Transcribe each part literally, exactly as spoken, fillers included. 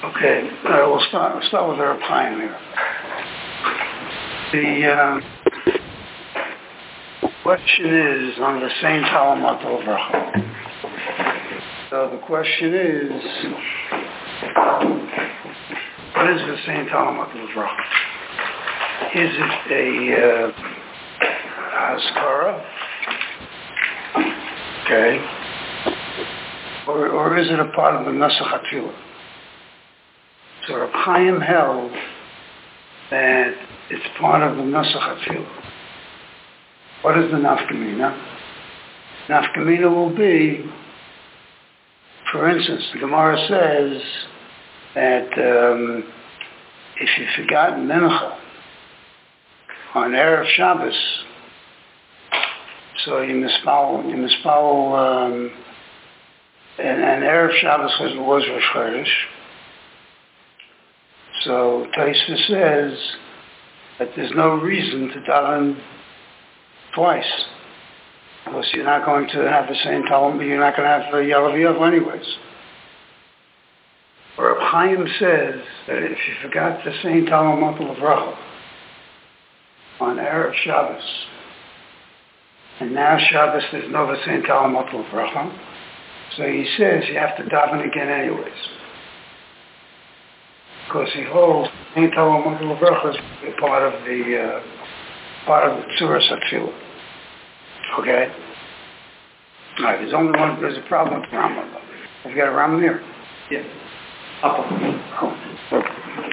Okay, uh, we'll start. We'll start with our pioneer. The um, question is on the same Talamat Uvracha. So the question is, what is the same Talamat Uvracha? Is it a uh, Haskara? Okay. Or, or is it a part of the Nusach HaTfilah? So Reb Chaim held that it's part of the Nusach HaTfilah. What is the nafkamina? Nafkamina will be, for instance, the Gemara says that um, if you forgot Mincha on Erev Shabbos, so you mispal, you mispal, um, and, and Erev Shabbos was, was Rosh Chodesh. So Taisva says that there's no reason to daven twice, because you're not going to have the same Talmud, you're not going to have the Yalav Yav anyways. Reb Chaim says that if you forgot the same Talmud Uvracha on Erev Shabbos, and now Shabbos there's no the same Talmud Uvracha, so he says you have to daven again anyways. Because he holds the same Talmud Uvracha is part of the uh, part of the Tzuras HaTfilah. Okay? Alright, there's only one, there's a problem with Rambam. Have you got a Rambam here? Yeah. Up. Oh, okay.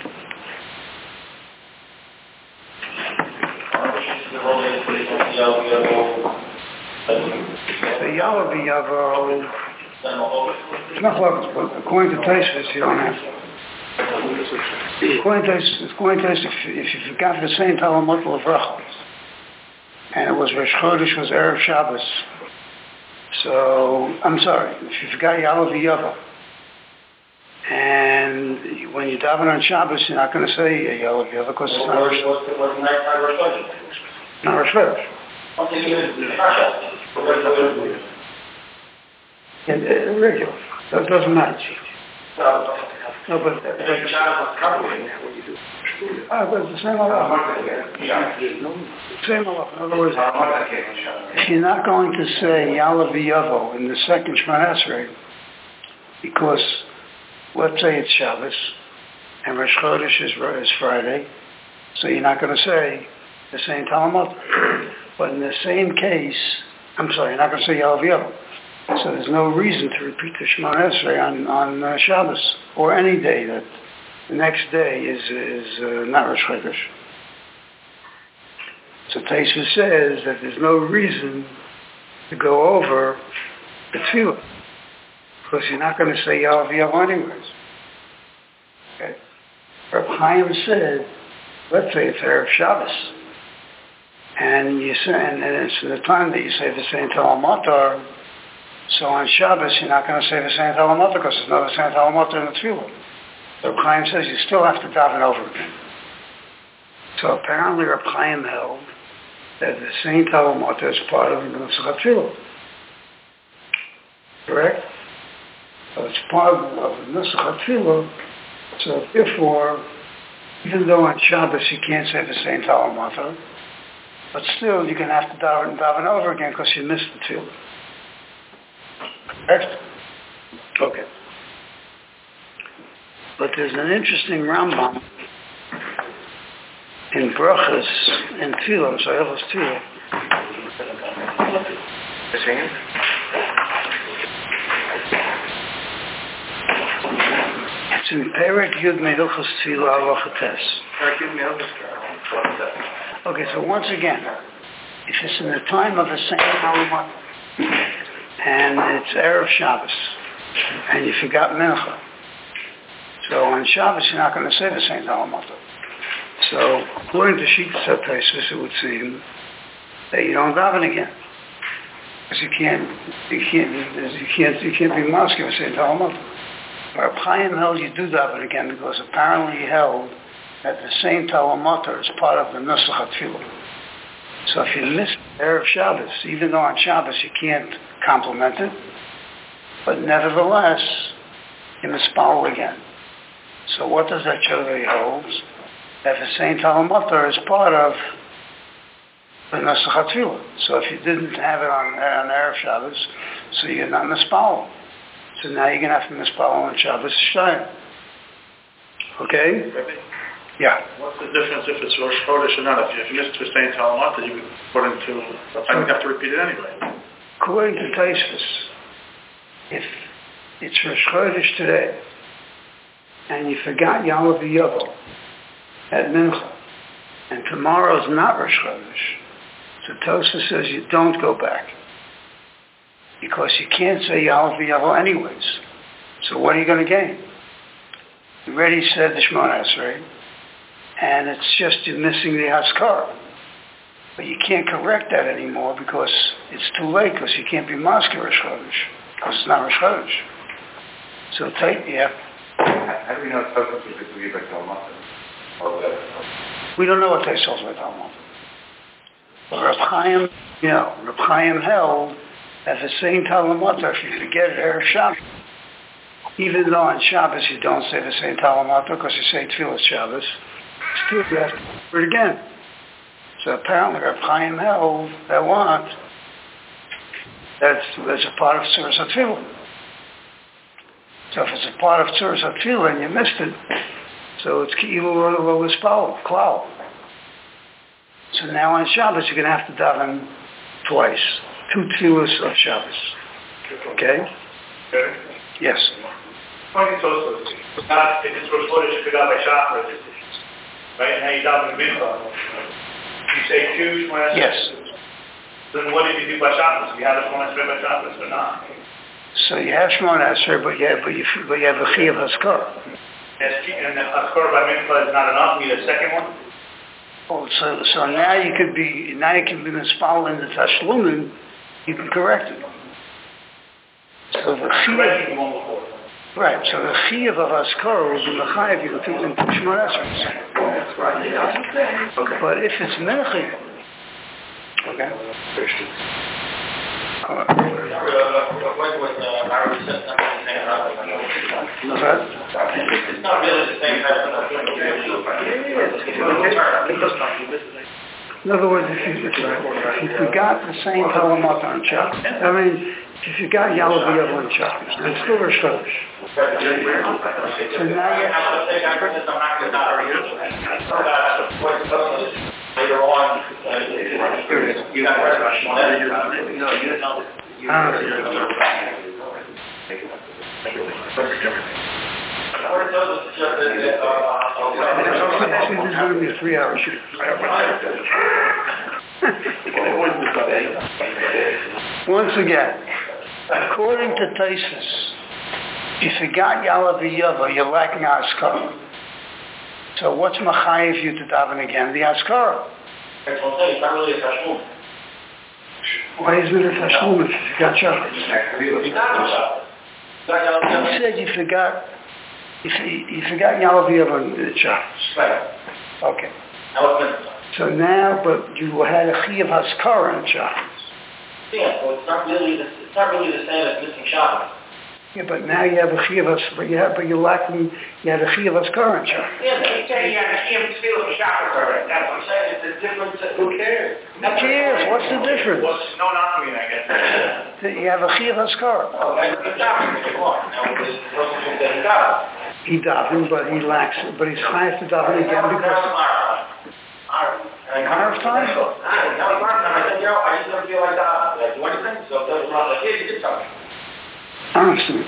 The Yalav Yavo, it's not close, but according to Taisvis, you don't have to. According to Taisvis, if, if you forgot the same Talmud Uvracha, and it was Rosh Chodesh, was Erev Shabbos. So, I'm sorry, if you forgot Yalav Yavo, and when you daven on Shabbos, you're not going to say Yalav Yavo because it's not Rosh Chodesh. Not Rosh Chodesh. Yeah, regular. That doesn't matter. No, but that's Ah, but it's the same Allah. Same Allah. In other words, if you're not going to say Yalav Yavo in the second Shemona Esrei, because let's say it's Shabbos and Rosh Chodesh is, is Friday, so you're not going to say the same Talmud. But in the same case, I'm sorry, you're not going to say Yalav Yavo. So there's no reason to repeat the Shemona Esrei on, on uh, Shabbos or any day that the next day is is uh, not Rosh Chodesh. So Taisva says that there's no reason to go over the tefillah because you're not going to say Yalav Yavo anyways. Okay. Reb Chaim said, let's say it's Erev Shabbos, and you say, and, and it's the time that you say the same Talmud. So on Shabbos, you're not going to say the same Talmud because there's no the same Talmud in the tefillah. Reb Chaim says you still have to daven over again. So apparently Reb Chaim held that the same Talmud is part of the Nusach HaTfilah. Correct? So it's part of the Nusach HaTfilah. So therefore, even though on Shabbos you can't say the same Talmud, but still you're going to have to daven, daven over again because you missed the tefillah. Correct? Okay. But there's an interesting Rambam in Brachas, in Tefillah, so Elvis Tefillah. It's in Perek Yud Meilchos Tefillah Halacha Tes. Okay, so once again, if it's in the time of the same Talmud, and it's Erev Shabbos, and you forgot Mincha, so on Shabbos, you're not going to say the same Talmud. So, according to Shittas HaTaisvos, it would seem that you don't daven again, because you can't, you can't, you can't, you can't be Mosque with the same Talmud. Reb Chaim held you do daven again because apparently he held that the same Talmud is part of the Nusach HaTfilah. So if you miss Erev Shabbos, even though on Shabbos you can't complement it, but nevertheless, you must follow again. So what does that show that he holds? That the Saint Talmud is part of the Nusach HaTfilah. So if you didn't have it on, on Erev Shabbos, so you're not mispalel. So now you're going to have to mispalel on Shabbos Shtayim. Okay? Yeah. What's the difference if it's Rosh Chodesh or not? If you, if you missed the Saint Talmud, you according to, I think you have to repeat it anyway. According to Tosfos, if it's Rosh Chodesh today, and you forgot Yom Kippur at Mincha, and tomorrow's not Rosh Chodesh, so Tosfos says you don't go back. Because you can't say Yom Kippur anyways. So what are you going to gain? You already said the Shemona Esrei, and it's just you're missing the Haskar. But you can't correct that anymore because it's too late, because you can't be Masker Rosh Chodesh, because it's not Rosh Chodesh. So take, yeah. How do we know it's supposed to be like Talmud? We don't know what they sold with Talmud. But Reb Chaim, you know, Reb Chaim held that the same Talmud, if you forget it, Erev Shabbos, even though on Shabbos you don't say the same Talmud because you say Tfilas Shabbos, still you have to do it again. So apparently Reb Chaim held that what? That's, that's a part of Tzuras HaTfilah. So if it's a part of Tzuras HaTfilah and you missed it, so it's Ki'ilu Lo L'Ispal, Klal. So now on Shabbos you're going to have to daven twice. Two tefillas of Shabbos. Okay? Okay. Yes. Funny Tosfos. Not if it's Rosh Chodesh, you forgot by Shabbos. Right? Now you daven the Mincha. You say two Shemona Esrei. Yes. Then what did you do by Shabbos? You have a Shemona Esrei by Shabbos or not? So you have Shemona Esrei, but you have, but you, but you have a Chi of Haskar. And the Haskar by Mincha is not enough. You need a second one? Oh, so so now you could be now you can be mispal in the Tashlumin. You can correct it. So the Chi one before. right. So the Chi of Haskar will be Mechayev you to into Shemona Esrei. Okay. But if it's Menachem, okay. Uh, It's not really the same type of In other words, if you, if you forgot the same Talmud on Shabbos, I mean, if you got Yom Kippur on Shabbos, it's still Rosh Chodesh. So now you have later on, you got to No, you didn't know. This is going to be a three-hour shoot. Once again, according to Tosfos, if you forgot Yalav Yava, you're lacking Askara. So what's Machayev you to daven again? The Askara. It's not really a Tashlumin. Why isn't it a Tashlumin if you forgot Shabbos? You said you forgot, you, you forgot Yalav Yava on Shabbos. Right. Okay. Now it's So now, but you had a Chi of Haskara on Shabbos. Yeah, so it's not really the, it's not really the same as missing Shabbos. Yeah, but now you have a Chi of Haskara, but you have, but you're lacking, you had a Chi of Haskara on Shabbos. Yeah, but you say you have a Chi of Tefillah Shabbos already. That's what I'm saying. It's a different, who cares? Who cares? What's the difference? Well, no, not me, I guess. You have a Chi of Haskara. Oh, that's the Shabbos. Come on. Now, this person who said he got it. He davened, but he lacks, but he's high to daven again because... Hour of time? I said, you know, I just don't feel like that. Did I do anything? So it doesn't matter. Like, yeah, you did something. I don't understand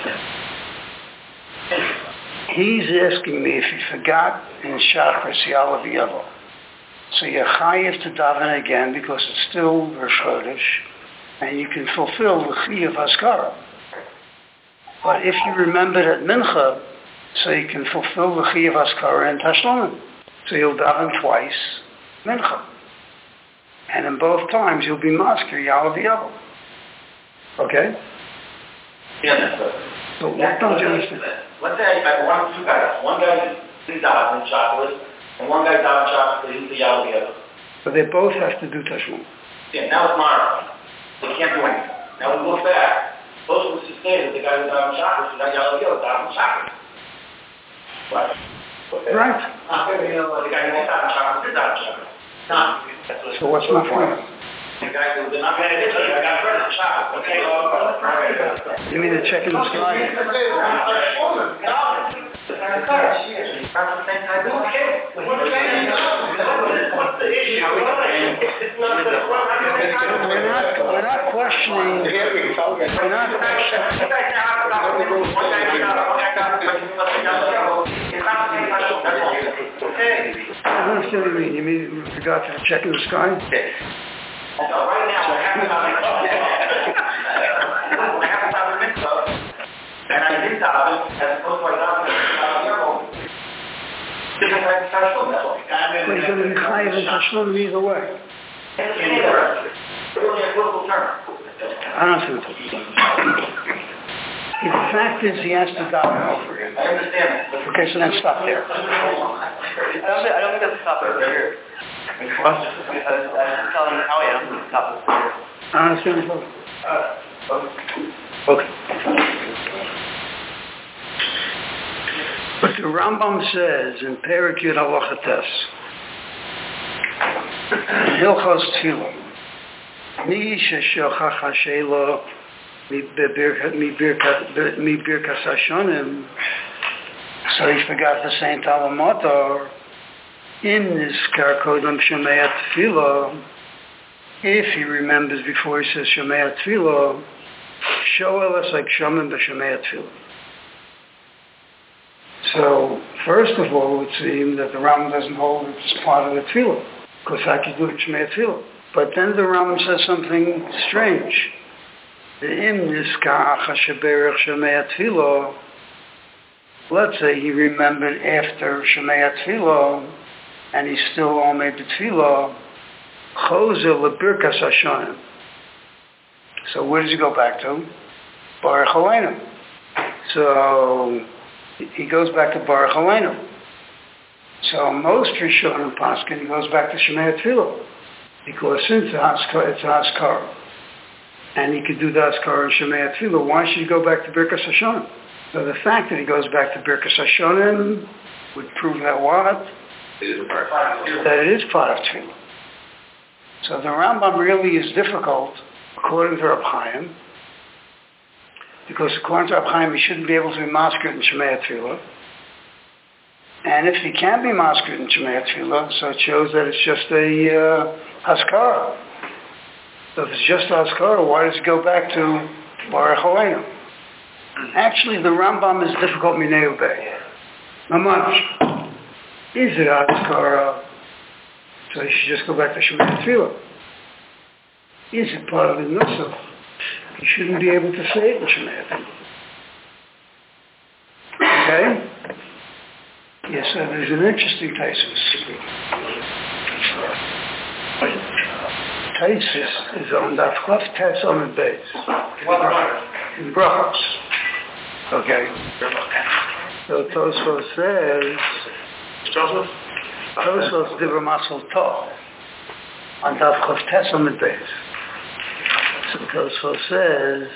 that. He's asking me if you forgot in Shachris Yalav Yavo. So you're chayiv to daven again because it's still Rosh Chodesh, and you can fulfill the Chi of Haskara. But if you remembered at Mincha, so you can fulfill the Chi of Haskara in Tashlumin. So you'll daven twice Mincha. And in both times you'll be masker Yalav Yavo. Okay? Yeah, that's good. So what don't you understand? Let's say I have one, two guys. One guy didn't daven in chocolate, and one guy daven chocolate, he's the Yalav Yavo. But they both have to do Tashlumin. Yeah, now it's marathon. They can't do anything. Now we look back. Both of us say that the guy who daven chocolate, so that Yalav Yavo daven chocolate. What? Right. Not the guy who davened Shabbos did daven Shabbos. No. So what's my point? The guy who did not get it, the guy who did Shabbos. Okay. You mean the check in the sky? It's not the same type of okay. What's the issue? It's not the We're not, we're not questioning, we're not, I don't understand what you mean. You mean with regard to the check in the sky? So right now, I have to have I have to have a mitzvah, and I did daven, as opposed to I daven different type of tashlim, that's all. But you're going to be chayiv and tashlum either way. It's really a political term. I don't think so. The fact is he has to daven over again. I understand that. Okay, so then stop there. I don't think, I don't think that's stop over here. What? I was, I was telling Howie I don't think it's stop over here. I don't understand the problem. Okay. But the Rambam says in Perek Yud Halacha Tes, in Hilchos Tefillah, Mi sheshachach hashelo mi birkas hashonim, so he forgot to say Tava Matar, in this Karkodam Shemei Tefillah, if he remembers before he says Shemei Tefillah, Shoel us like Shomim b'Shemei Tefillah. So, first of all, it would seem that the Rambam doesn't hold it as part of the Tefillah, because how can you do it Shemei Tefillah? But then the Rambam says something strange. Let's say he remembered after Shemei Tefillah, and he's still on made the Tefillah, Chozer lebirkas hashonim. So where does he go back to? Baruch Aleinu. So he goes back to Baruch Aleinu. So most Rishonim Paskin, he goes back to Shemei Tefillah, because since it's Haskara, and he could do the Haskara in Shemei Tefillah, why should he go back to Birkas Hashonim? So the fact that he goes back to Birkas Hashonim would prove that what? That it is part of Tefillah. So the Rambam really is difficult, according to Reb Chaim, because according to Reb Chaim, he shouldn't be able to be masked in Shemei Tefillah. And if he can be masked in Shemei Tefillah, so it shows that it's just a uh, Haskara. So if it's just a Haskara, why does he go back to Baruch Aleinu? Actually, the Rambam is difficult minei ubei. Mamash. Is it a Haskara? So you should just go back to Shemei Tefillah. Is it part of the Nusach? You shouldn't be able to say it in Shemei Tefillah. Okay? Yes, so there's an interesting Taisus. Taisus is on that Chaf Tes on the base. In Brachos. Okay. So Tosfos says, Tosfos Dibra Masal Tov on that Chaf Tes on the base. So Tosfos says,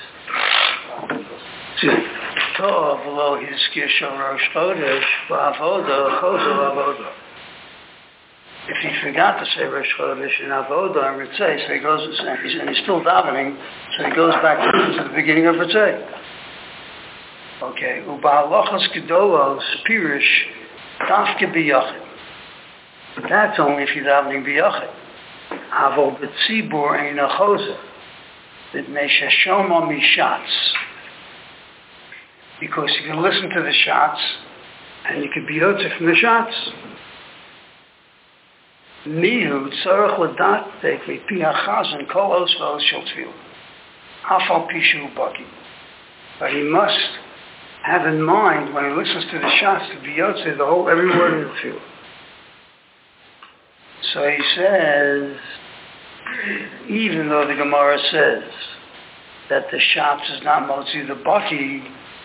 Tov lo hizkir shel Rosh Chodesh v'avoda chozer avoda. If he forgot to say Rosh Chodesh in Avoda and Ritzei, so he goes and he's, and he's still davening, so he goes back to, to the beginning of Ritzei. Okay, u'ba'alochos gedolos pirish dafke biyachid. But that's only if you're davening biyachid. Avol b'tzibur ein a chozer. B'nei sheshoma mishatz. Because you can listen to the shots, and you can be yotze from the shots. Mihu tzarech l'dat tekli pi hachazan kol os v'os shel tefillah. Afal pishu baki. But he must have in mind when he listens to the shots to be yotze the whole every word in the tefillah. So he says, even though the Gemara says that the shots is not motzi the baki,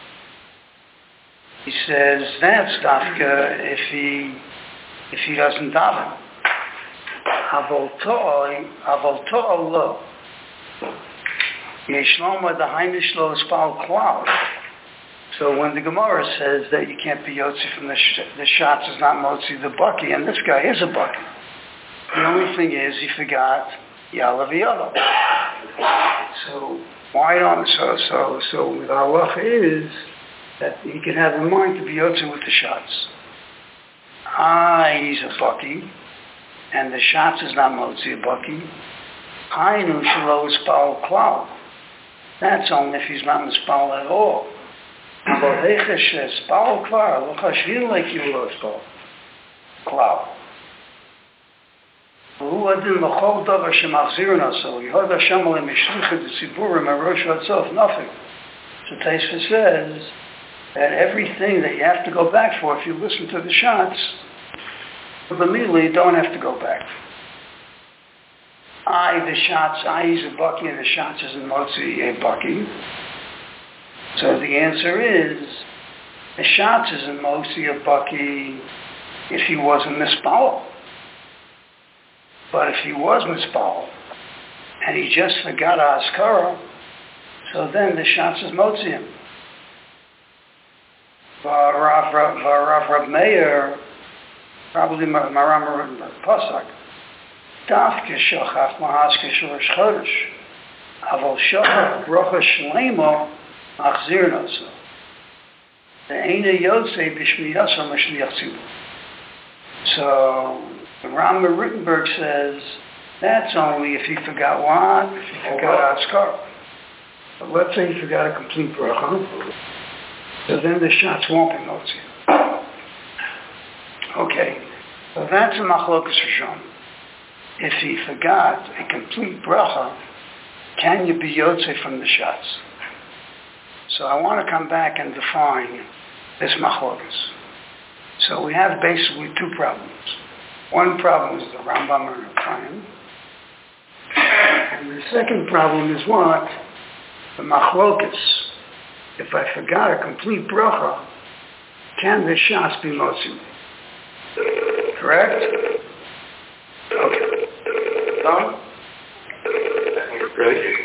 he says that's dafka if he if he doesn't daven. Avol to'o lo. Yesh loma the hainish lo espal klal. So when the Gemara says that you can't be Yotzi from the, sh- the shots is not Motzi the Bucky, and this guy is a Bucky. The only thing is he forgot Yalav Yalav. So why don't, so, so, so the halacha is that he can have in mind to be Yotzi with the shots. Ah, he's a Bucky, and the shots is not Motzi a Bucky. Hainu Shalo Spal Klau. That's only if he's not in Spal at all. But Hechesh Spal Klau, L'chashvil like you will Spal Klau. Who adin l'chol davar shemachzirin aso, Yehod Hashem alem yishlicha d'tziburim arosh v'atzof, nothing. So Taisva says that everything that you have to go back for, if you listen to the shots, immediately you don't have to go back. I, the shots, I is a Bucky and the shots is in Motzi a Bucky. So the answer is, the shots is in Motzi a Bucky if he wasn't mispal. But if he was mispal, and he just forgot Askara, so then the shots is Motzi him. Varav Rav Meir, probably Maram Pasuk, Dafke Shochach Mahaske Shorosh Chodesh, Aval Shochach Brocha Shlemo Machzir Noso. The Eina Yotze B'Shmiyasa Mashliach Tzibur. So the Rambam Rittenberg says that's only if he forgot what, if he forgot Askar. But let's say he forgot a complete bracha, so then the shots won't be Motzi. Okay, so that's a Machlokas Rishon. If he forgot a complete bracha, can you be Yotze from the shots? So I want to come back and define this Machlokas. So we have basically two problems. One problem is the Rambam and Reb Chaim. And the second problem is what? The Machlokas. If I forgot a complete bracha, can the shots be Motzi? Correct? Okay. Done? Really?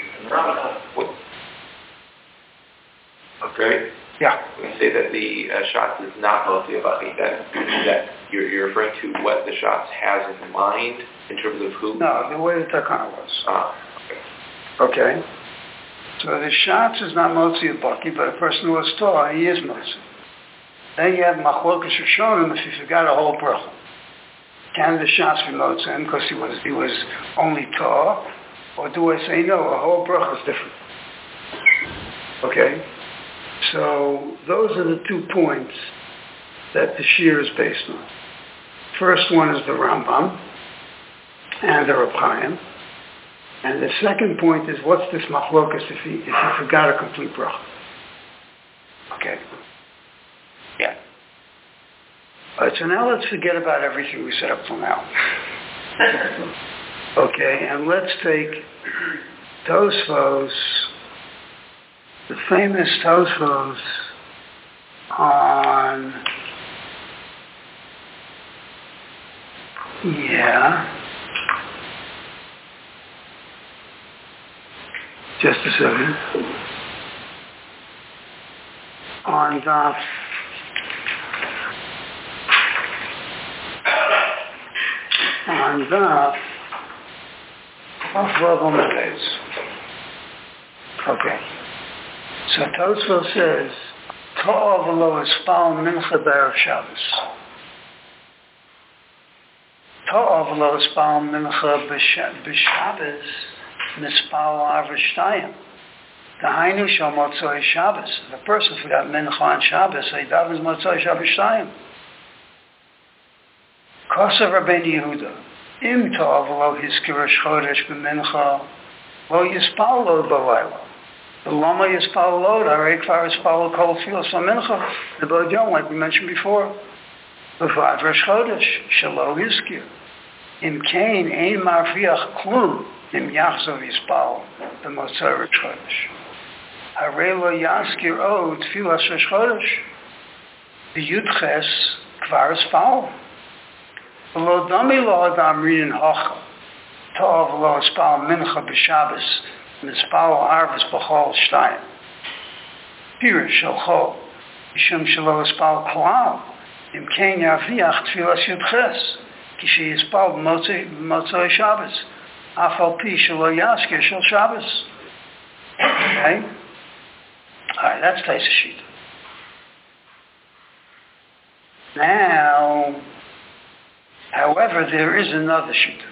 Okay. Yeah. When you say that the uh, shots is not mostly about me, that, that you're, you're referring to what the shots has in mind in terms of who? No, the way the Takana was. Ah, okay. Okay. So the shots is not Motzi a Bucky, but a person who was taught, he is Motzi. Then you have Machlokas Rishonim if he forgot a whole bracha. Can the shots be Motzi because he was he was only taught, or do I say no? A whole bracha is different. Okay. So those are the two points that the Shir is based on. First one is the Rambam and the Reb Chaim. And the second point is, what's this machlokas if he, if he forgot a complete bracha? Okay. Yeah. All right, so now let's forget about everything we said up till now. Okay, and let's take Tosfos, the famous Tosfos on, yeah, just a second, on the, on the, of Rav Omedes. Okay. So Tosfos says, To'ov lo espal mincha b'erev Shabbos. To'ov lo espal mincha b'Shabbos mispal arva shtayim. Dahainu shal motzoi Shabbos. If a person forgot mincha on Shabbos, he davens motzoi Shabbos shtayim. Kosav Rabbeinu Yehuda. Im to'ov lo hiskir chodesh b'mincha lo yispal lo b'layla. The lama yispal lo, the harei kvar yispal kol filos mincha. The bodyon, like we mentioned before. B'vad rosh chodesh shelo hiskir. Im kain ein marviach klum. Im yachzov yispal b'motzei rosh chodesh. Harei lo yaskir o tfilas rosh chodesh. B'yudches kvar yispal. Lo dami lo adam rin hocha. Tov lo espal mincha b'Shabbos. Mispal arvus b'chol shtayim. Pirish shel chol. Mishum shelo yispal klal. Im kein yaviach tfilas yudches. Kishi yispal b'motzei Shabbos. Afal pi shelo yaskir shel Shabbos. Okay? Alright, that's Taisa Shita. Now, however, there is another Shita.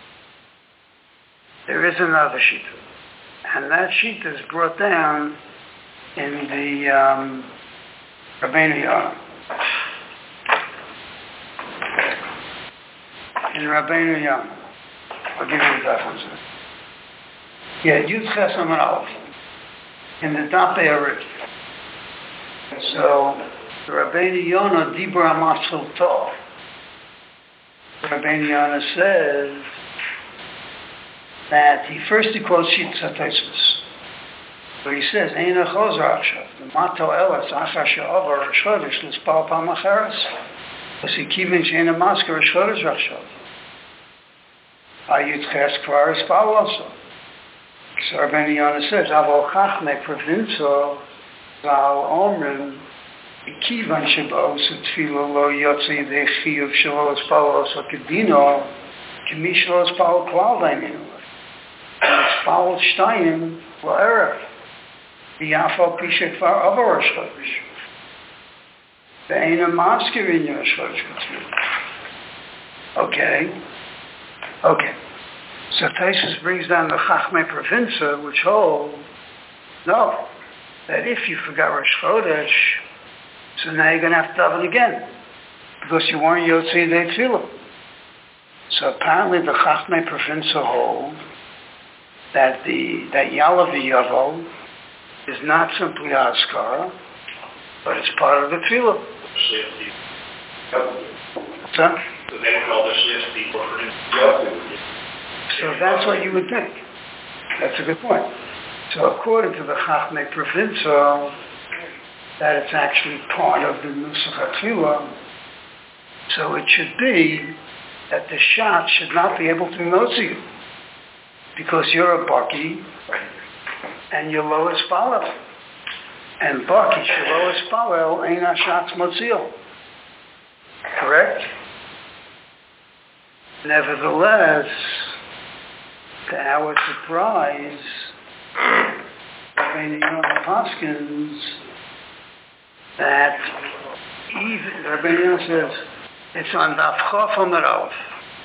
There is another Shita. And that Shita is brought down in the um, Rabbeinu Yonah. In Rabbeinu Yonah. I'll give you the reference. Yeah, Yud Ches Amar Aleph. In the Dapei Arif. So, the Rabbeinu Yonah Dibra Matzil Tov. Rabbeinu Yonah says that he first he quotes Shittas HaTosfos. But he says, Eina Chozer Akshav, the Mato Elas Achar She'ovar Rosh Chodesh L'spal Pam Acheres, V'si Kivin She'eina Masker Rosh Chodesh Akshav. Ayut Ches Kvar Espal also. So Rabbeinu Yonah says, Avol Chachmei Provinzo Zal Omrim Kivan Sheba'os Tfilo Lo Yotzi Dei Chiyuv Shelo Espal Oso Kedino Kemi Shelo Espal Klal Daininu Espal Shtayim Lo Erev V'yafal Pishe Kvar Ava Rosh Chodesh Ve'ena Masker in Rosh Chodesh B'Tzvil. Okay. Okay. So Taisus brings down the Chachmei Provinza, which hold, no, that if you forgot Rosh Chodesh, so now you're going to have to daven again, because you weren't Yotzei Dei Tefillah. So apparently the Chachmei Provinza hold that the that Yalav Yavo is not simply Askara, but it's part of the Tefillah. What's that? So they would call this list So that's what you would think. That's a good point. So according to the Chachmei Provinza, that it's actually part of the Nusach HaTfilah, so it should be that the shot should not be able to motzi you, because you're a Baki, and you're Lois Palel. And Baki, Shalois Palel, ain't a shot's motzil. Correct? Nevertheless, to our surprise, Rabbeinu Yonah Paskins, that even, Rabbeinu Yonah says, it's on Daf Chof Amar Aleph.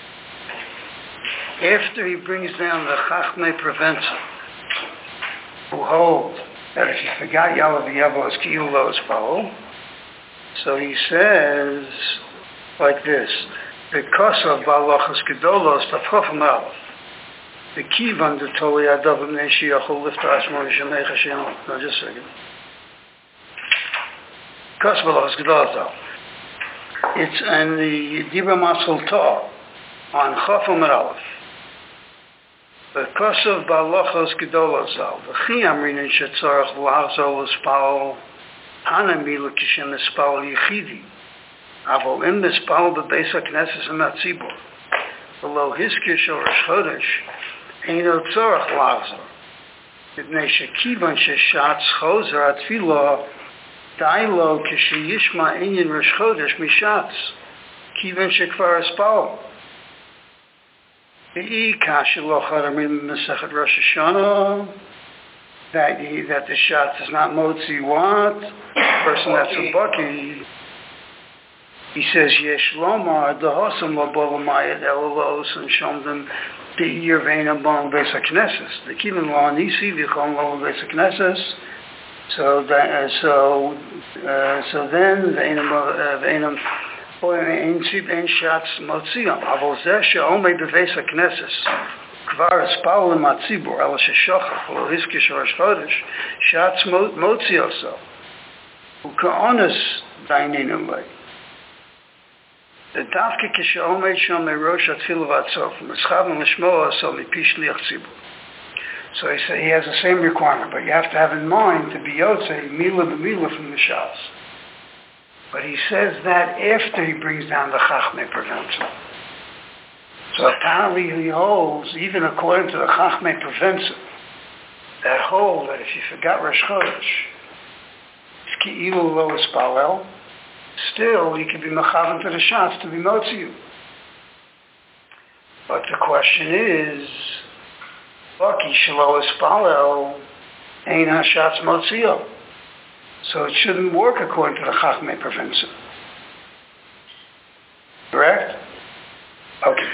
After he brings down the Chachmei Provenza, who hold that if you forgot Yalav Yavo is Kiyul Lo Espal, so he says like this, because of Balachas Gedolos Daf Chof Amar Aleph, the Kivan the Toli Adav Neshi Yachol Lift Ashmon Shemei Hashem. No, just a second. Because of Balachas Gedolos, it's in the Dibra Matzil Tov on Chof Amar Aleph. Because of Balachos Gedolos Zal, the Chi Amrinin Shetzorach L'Achzol L'Spal Hanami L'Kishem Espal Yechidi Avol Im Espal B'Beis HaKnesses and Atzibor V'lo Hiskir Shel Rosh Chodesh Eino Tzorach L'Achzol Mipnei Shekivan Sheshatz Chozer Atfilo Dailo Kishiyishma Inyan Rosh Chodesh Mishatz Kivan Shekvar Espal The Kasha Lochar Masechet Rosh Hashanah, that he, that the shot is not motzi what? Person that's a baki. He says Yesh Lomar Dahosam Labolamayat Elos and Shomdim the Yervena Bon Besa Knesses. The Kivan Law Nisi Vichon Lo Besa Knesses. So that so uh, so then the Enam Boy, ein Sib ein Schatz Motziam, aber sehr she'omei beveis HaKnesses, kvar espal l'matzibur, ala she'shochach, lo hiskish Rosh Chodesh, Schatz Motzi also, u'ka'onis daininu lei. The dafke kishe'omei shom merosh atfilu v'atzof, m'schav m'shmo also mipi shliach tzibur. So he said he has the same requirement, but you have to have in mind to be yotzei mila b'mila from the Shas. But he says that after he brings down the Chachmei Provenza. So apparently he holds, even according to the Chachmei Provenza, that hold that if you forgot Rosh Chodesh, it's ki ilu lo espalel, still he could be mechavan to the shots to be motziu. But the question is, Baki shelo espalel, ein hashatz motzio. So it shouldn't work according to the Chachmei Provenza. Correct? Okay.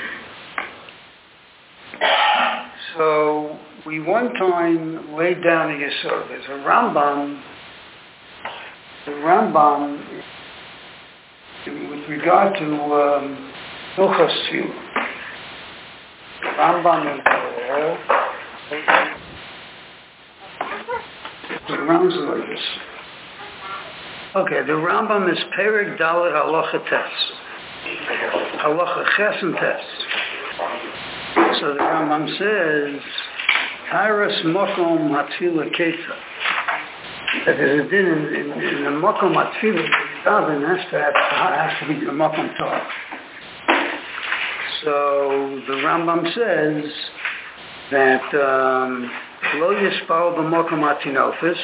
So we one time laid down a Yesod. There's a Rambam, the Rambam, with regard to um, Hilchos Tefillah. The Rambam is there. The Rambam is like this. Okay, the Rambam is Perek Dalet Halacha Tes. Halacha Ches and Tes. So the Rambam says, Tyrus Mokom Hatfila Ketza. That there's a din in, in, in the Mokom Hatfila, Davin has to have, has to be the Mokom Torah. So the Rambam says that um, Lo Yispal B'Mokom Hatinofis,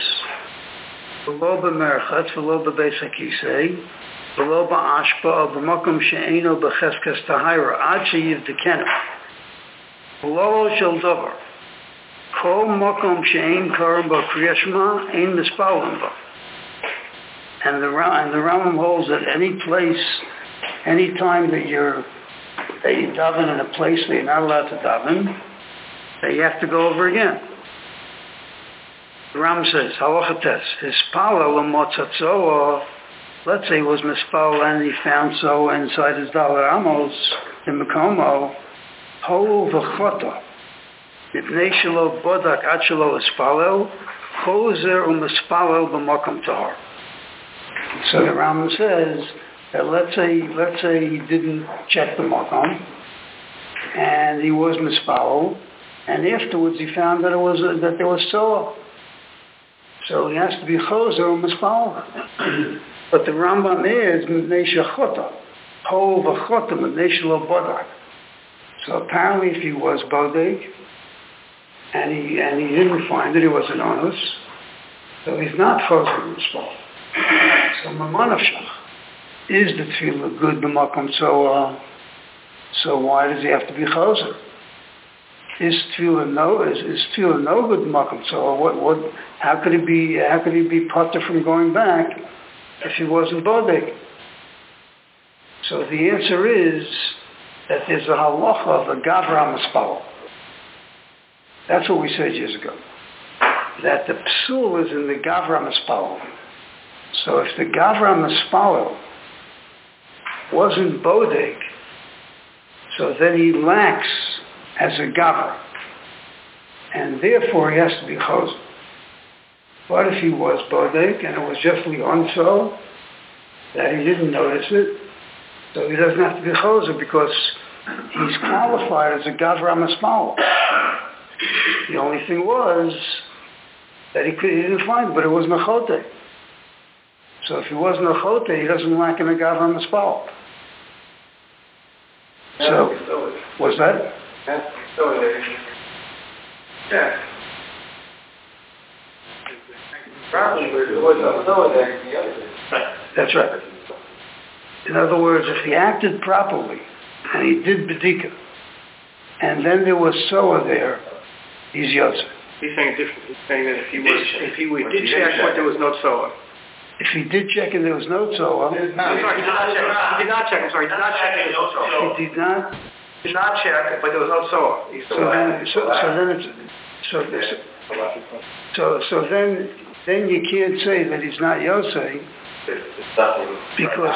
V'lo b'merchatz, v'lo b'beis hakisei, v'lo b'ashpa, b'mokom she'eno b'cheskes tahira, ad sheyivdekenu. V'lo shel dover. Kol mokom she'en karam b'kriyas shema, ein mispalim b'o. And the and the Rambam holds that any place, any time that you're that you daven in a place that you're not allowed to daven, that you have to go over again. The Ram says, Halacha Tes, Hispala l'motzatzoa, let's say he was mispal and he found so inside his Dalet Amos, in Mekomo, Holu v'chota, Mipnei shelo bodak ad shelo ispalel, Chozer u'mispalel b'mokom tahor. So the Ram says that let's say, let's say he didn't check the mokom, and he was mispal, and afterwards he found that it was, uh, that there was soa. So he has to be chozer or mispal. But the Rambam is mipnei shechota, hol v'chota mipnei shelo bodak. So apparently, if he was bodek and he and he didn't find it, he was an onus. So he's not chozer or mispal. So mamanavshach is the tefillah good b'makom tzoah. So why does he have to be chozer? Is tefillah no? Is, is tefillah no good b'makom tzoah? What what? How could he be? How could he be potter from going back if he wasn't bodek? So the answer is that there's a halacha of a gavra mispal. That's what we said years ago. That the psul is in the gavra mispal. So if the gavra mispal wasn't bodek, so then he lacks as a gavra, and therefore he has to be choser. What if he was bodek and it was just li'onso, that he didn't notice it, so he doesn't have to be choser because he's qualified as a gavra mispal. The only thing was that he, could, he didn't find it, but it was nachote. So if he was nachote, he doesn't lack in a gavra mispal. So, was that? Yeah. Probably there was no soa there the other day. That's right. In other words, if he acted properly and he did bedika, and then there was soa there, he's yotze. He's saying different. He's saying that if he was, if he we did check, but there was no soa. If he did check and there was no soa, I'm sorry, he did not check. He did not check. I'm sorry, he did not check. And no soa. he did not. Did not check, but there was no soa. So then, so, so then it's so so so then then you can't say that he's not yosei because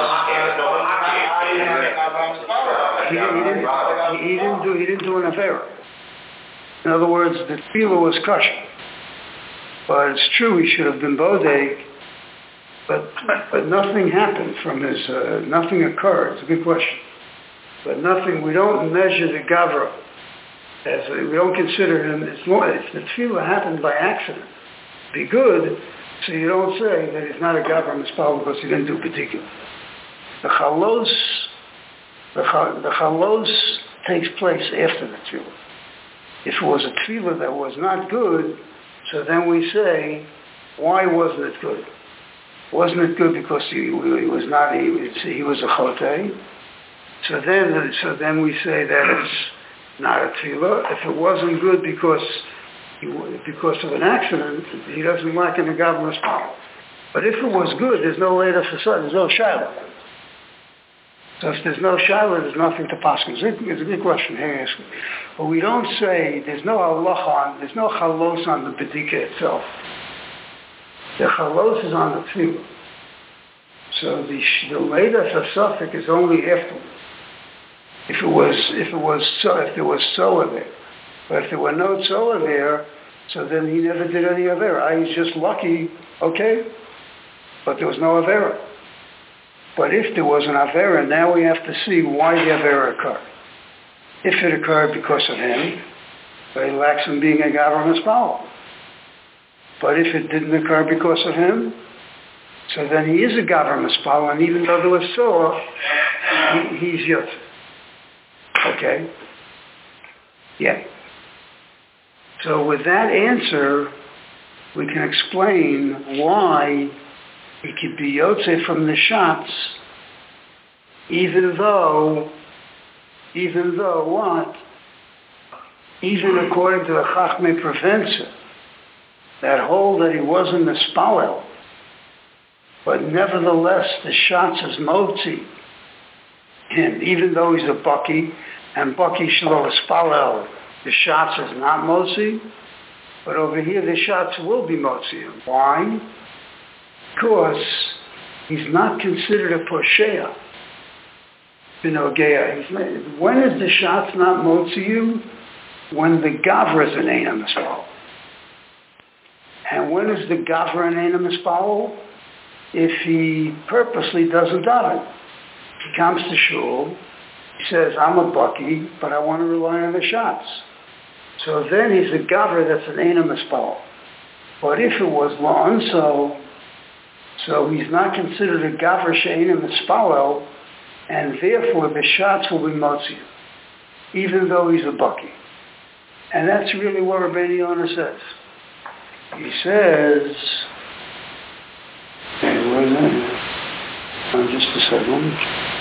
he, he didn't he, he didn't do he didn't do an affair. In other words, the tefillah was kosher, but it's true he should have been bodek, but but nothing happened from his uh, nothing occurred. It's a good question. But nothing, we don't measure the gavra as, we don't consider him, it's more, if the tefillah happened by accident, be good, so you don't say that he's not a gavra mispal because he didn't do particular. The chalos, the, the chalos takes place after the tefillah. If it was a tefillah that was not good, so then we say, why wasn't it good? Wasn't it good because he, he was not, he was, he was a chotei? So then, so then we say that it's not a tefillah. If it wasn't good because he, because of an accident, he doesn't like in the government's power. But if it was good, there's no later facade, there's no shiloh. So if there's no shiloh, there's nothing to pass. It's a, it's a good question here. But we don't say, there's no halacha on, there's no chalos on the bedika itself. The chalos is on the tefillah. So the, the later facade is only afterwards. If it was, if it was so, if there was soa there, but if there were no soa there, so then he never did any avera. He's just lucky, okay, but there was no avera. But if there was an avera, now we have to see why the avera occurred. If it occurred because of him, but he lacks in being a government's power. But if it didn't occur because of him, so then he is a government's power, and even though there was soa, he, he's yotze. Okay? Yeah. So with that answer, we can explain why he could be yotze from the shots, even though, even though what? Even according to the Chachmei Prevention, that hold that he wasn't the spalel, but nevertheless the shots is motzi him, even though he's a Bucky, and Bucky Shlo Spalel, the shots is not motzi, but over here the shots will be motzi. Why? Because he's not considered a Poshea. You know, when is the shots not motzi you? When the Gavra is an Einam Mispal. And when is the Gavra an Einam Mispal? If he purposely doesn't daven. He comes to shul, he says, I'm a Bucky, but I want to rely on the shots. So then he's a Gavra that's an Einam Mispal. But if it was La'anso, so he's not considered a Gavra she'einam Mispalel, and therefore the shots will be motzi, even though he's a Bucky. And that's really what Rabbeinu Yonah says. He says, okay, where is that? Oh, just a second.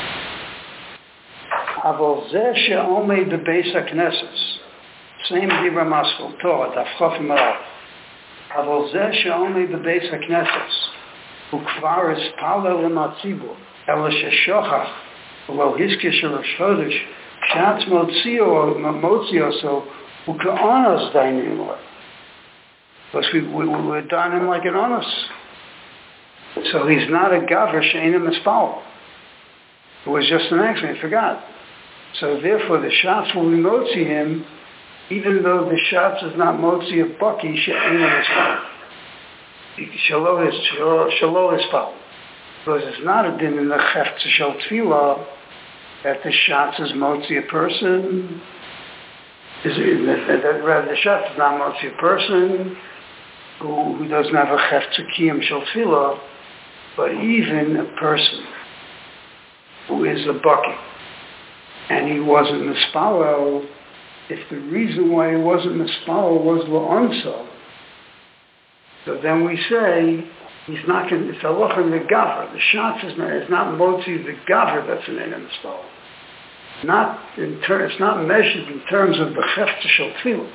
Aval zeh she'omei bebeis hakneses. Same Dibra Maskell, Torah, Daf Chof Marav. Aval zeh she'omei bebeis hakneses. Ukvar es palel l'matzibur. Ela she'shochach. V'lo hiske shel Chodesh. Shatz motzio, motzio, so uke'onos dainim lo. Because we, we, we were done him like an honest. So he's not a Gavra she'einam mispal. It was just an accident, he forgot. So therefore the shots will be motzi him, even though the shots is not motzi of Bucky she'einam mispal. Shalo is shalo is pal. Because it's not a din in the chefta shel tefillah that the shots is motzi a person. Is it, that, that rather the shots is not motzi a person who, who doesn't have a chefta kiyam shel tefillah, but even a person who is a Bucky and he wasn't mispalel, if the reason why he wasn't mispalel was la'anso, so then we say he's not going. It's halacha in the gavra. The shots is not. It's not motzi the gavra that's an einam mispalel. Not in ter- It's not measured in terms of the chefta shel tefillah.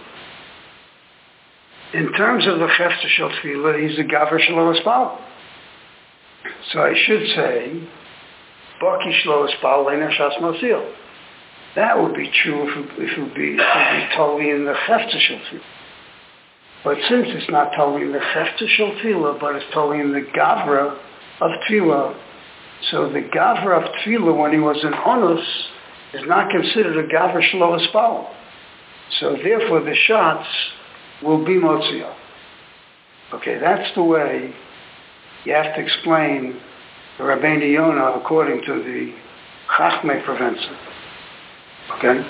In terms of the chefta shel tefillah, he's a gavra shelo mispalel. So I should say, Bucky shelo mispalel eina shas motzio. That would be true if it, if it would be, if it would be totally in the chefta shel tefillah. But since it's not totally in the chefta shel tefillah, but it's totally in the gavra of tefillah, so the gavra of tefillah, when he was in onus, is not considered a gavra shelo mispalel. So therefore the shots will be motzio. Okay, that's the way you have to explain the Rabbeinu Yonah according to the Chachmei Prevention. Okay?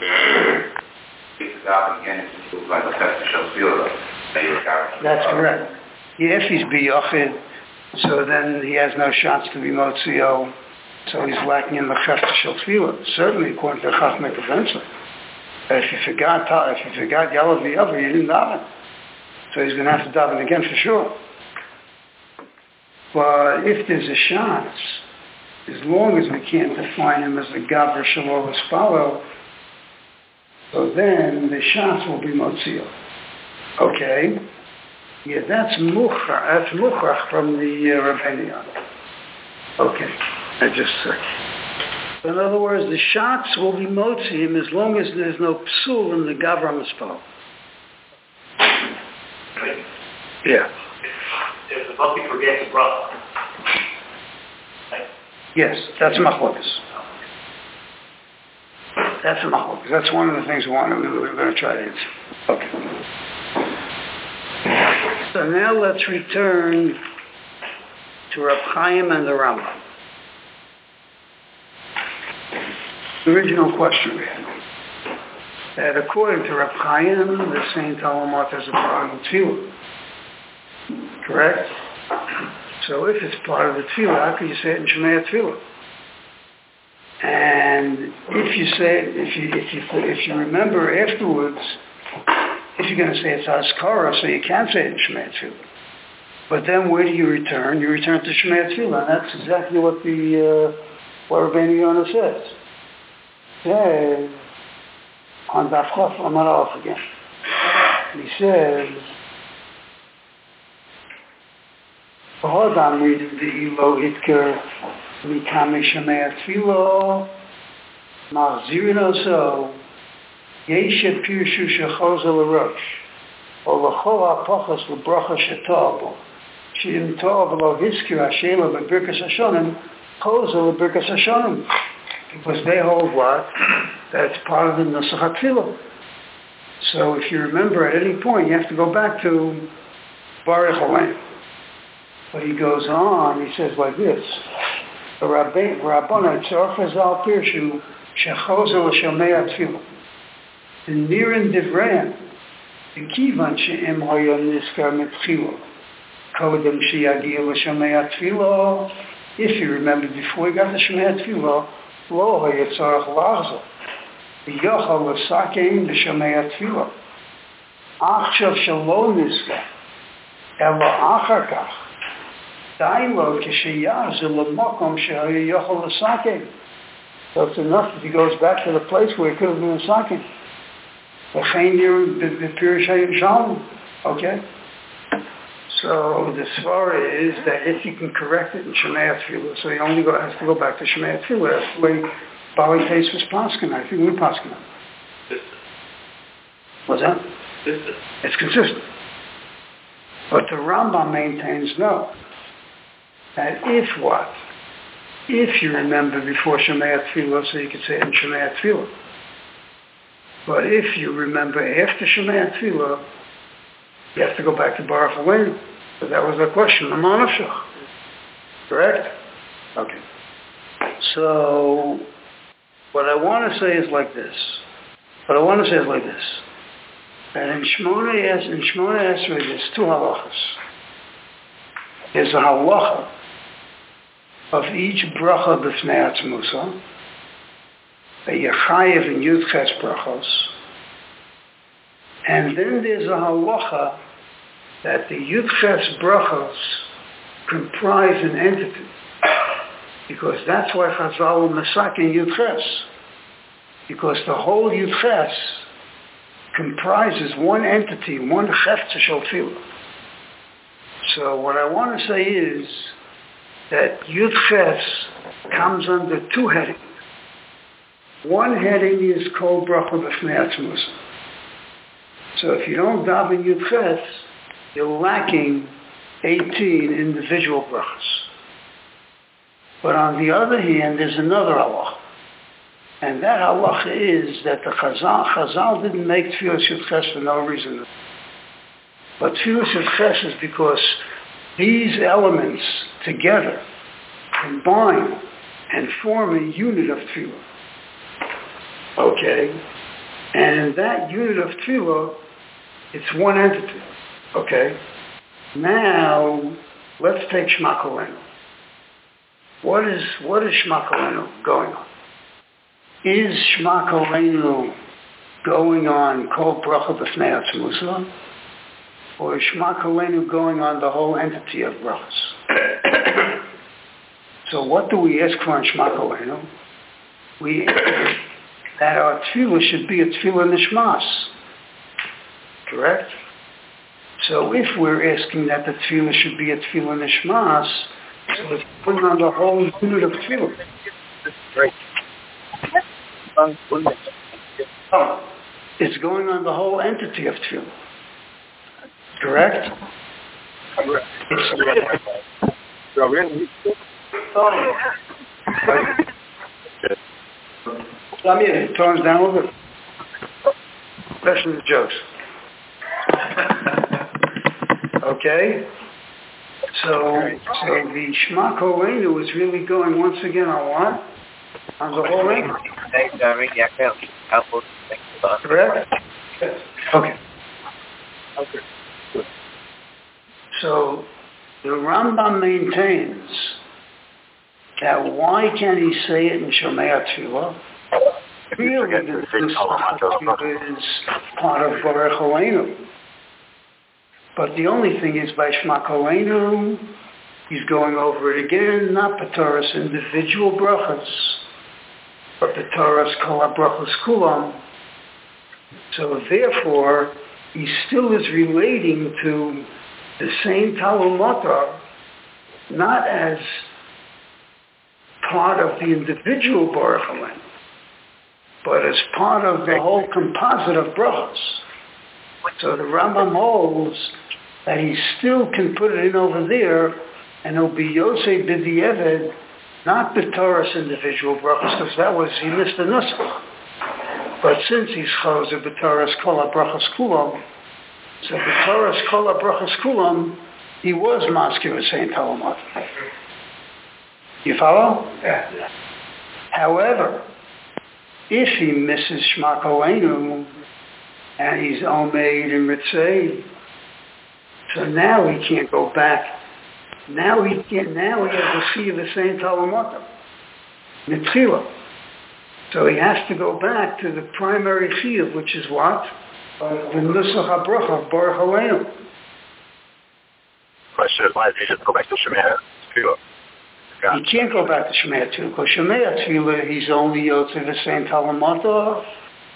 That's correct. Yeah, if he's biyachid, so then he has no shots to be motzio, so he's lacking in the chefta shel tefillah. Certainly, according to the Chachmei Prevention. But if you forgot, if you forgot Yalav V'Yavar, you didn't daven. So he's going to have to daven again for sure. But if there's a shot, as long as we can't define him as a Gavra Shalom Espalo, so then the shots will be Motzio. Okay? Yeah, that's Muchach, that's Muchach from the uh, Rabbanion. Okay, I just said. In other words, the shots will be Motzim as long as there's no Psul in the Gavra Espalo. Yeah. If the Bukki forgets the brother. Yes, that's Machlokas. That's a Machlokas. That's one of the things we wanted, we were going to try to answer. Okay. So now let's return to Reb Chaim and the Rambam. The original question we had. That according to Reb Chaim, the Saint Talmud is a part of the Tefillah. Correct? So if it's part of the Tefillah, how can you say it in Shemaya Tefillah? And if you say it, if you, if you, if you remember afterwards, if you're going to say it's Azkara, so you can't say it in Shemaya Tefillah. But then where do you return? You return to Shemaya Tefillah, and that's exactly what the, uh, what Rabbeinu Yonah says. Says, on Daf Chaf Amar Aleph again. He says, V'hodam reading the Ilo Hitker Mikame Shemaya Tefillah Machzirin Oso Yeshe Pirshu Shechoza L'Rosh O L'chol HaPochos L'Brocha Shetabo She'im Tov Lo Hiskir Hashela B'Birkas Hashonim Choza L'Birkas Hashonim, because they hold what? That's part of the Nusach HaTefillah. So if you remember at any point, you have to go back to Baruch Olam. But he goes on, he says like this, the Rabbana Tzorch Hazal Pirshu Shechoza L'Shomei HaTefillah the Nirin Divreim the Kivan She'em Hoya Niskar Metchilo Kodem She'yagi L'Shomei HaTefillah. If you remember before he got the Shomei HaTefillah, Lo Hoya Tzorch L'Achzor V'yochal L'Sakein L'Shomei HaTefillah Achshav Shelo Niskar Elo Achar Kach Dailo Kishiyaz L'Mokom She'hoya Yochal L'Sakein. So it's enough if he goes back to the place where he could have been a Sakein. Okay? So the svara is that if you can correct it in Shemaya Tefillah, so he only go, has to go back to Shemaya Tefillah. That's the way Bali Tais was Paskin. I think we Paskin. What's that? It's consistent. But the Rambam maintains no. That if what? If you remember before Shemaya Tefillah, so you could say it in Shemaya Tefillah. But if you remember after Shemaya Tefillah, you have to go back to Baruch Olam. But that was the question. Amanashach. Correct? Okay. So, what I want to say is like this. What I want to say is like this. That in Shmona Esrei, in Shmona Esrei, there's two halachas. There's a halacha of each bracha b'fnei atzmusa, a yechayev in Yud Ches brachos, and then there's a halacha that the Yud Ches brachos comprise an entity, because that's why Chazal Masak in Yud Ches, because the whole Yud Ches comprises one entity, one Chefza Shel Tefillah. So what I want to say is that Yud Ches comes under two headings. One heading is called Bracha B'fnei Atzmusa. So if you don't daven Yud Ches, you're lacking eighteen individual brachas. But on the other hand, there's another halacha. And that halacha is that the Chazal, Chazal didn't make Tfilas Yud Ches for no reason. But Tfilas Yud Ches is because these elements together combine and form a unit of Tefillah. Okay? And in that unit of Tefillah, it's one entity. Okay? Now, let's take Shema Kolenu. What is, what is Shema Kolenu going on? Is Shema Kolenu going on Kol Bracha B'fnei Atzmusa? or is Shema Kolenu going on the whole entity of brachas? So what do we ask for in Shema Kolenu? We ask that our tefillah should be a tefillah nishmas. Correct? So if we're asking that the tefillah should be a tefillah nishmas, so it's putting on the whole unit of tefillah. It's going on the whole entity of tefillah. Correct? It tones down a little bit. Especially the jokes. Okay? So, so the Shema Kolenu is really going once again on what? On the whole entity. Correct? Okay. Okay. So the Rambam maintains that why can't he say it in Shomei Tefillah? Really, this is part of Baruch Aleinu. But the only thing is by Shema Kolenu, he's going over it again, not B'Torah's individual brachas, but B'Torah's Kol HaBrachos Kulam. So therefore, he still is relating to the same Talmud Matar, not as part of the individual Baruch Aleinu, but as part of the whole composite of brachas. So the Rambam holds that he still can put it in over there, and it'll be Yosei B'di'eved, not the Torah's individual brachas, because that was, he missed the nusach. But since he's choser b'Torah's Kol HaBrachos Kulam, so b'Torah's Kol HaBrachos Kulam, he was maskir with Saint Talmud. You follow? Yeah. However, if he misses Shema Kolenu, and he's Omeid and Ritzei, so now he can't go back. Now he can't, now he has to see the same Talmud. Mitzila. So he has to go back to the primary chiyuv, which is what? The Nusach HaBracha, Baruch Aleinu. Question, why did he just go back to Shemaya Tefillah? He can't go back to Shemaya Tefillah, because Shemaya Tefillah, he's only Yotzei the same Talmud.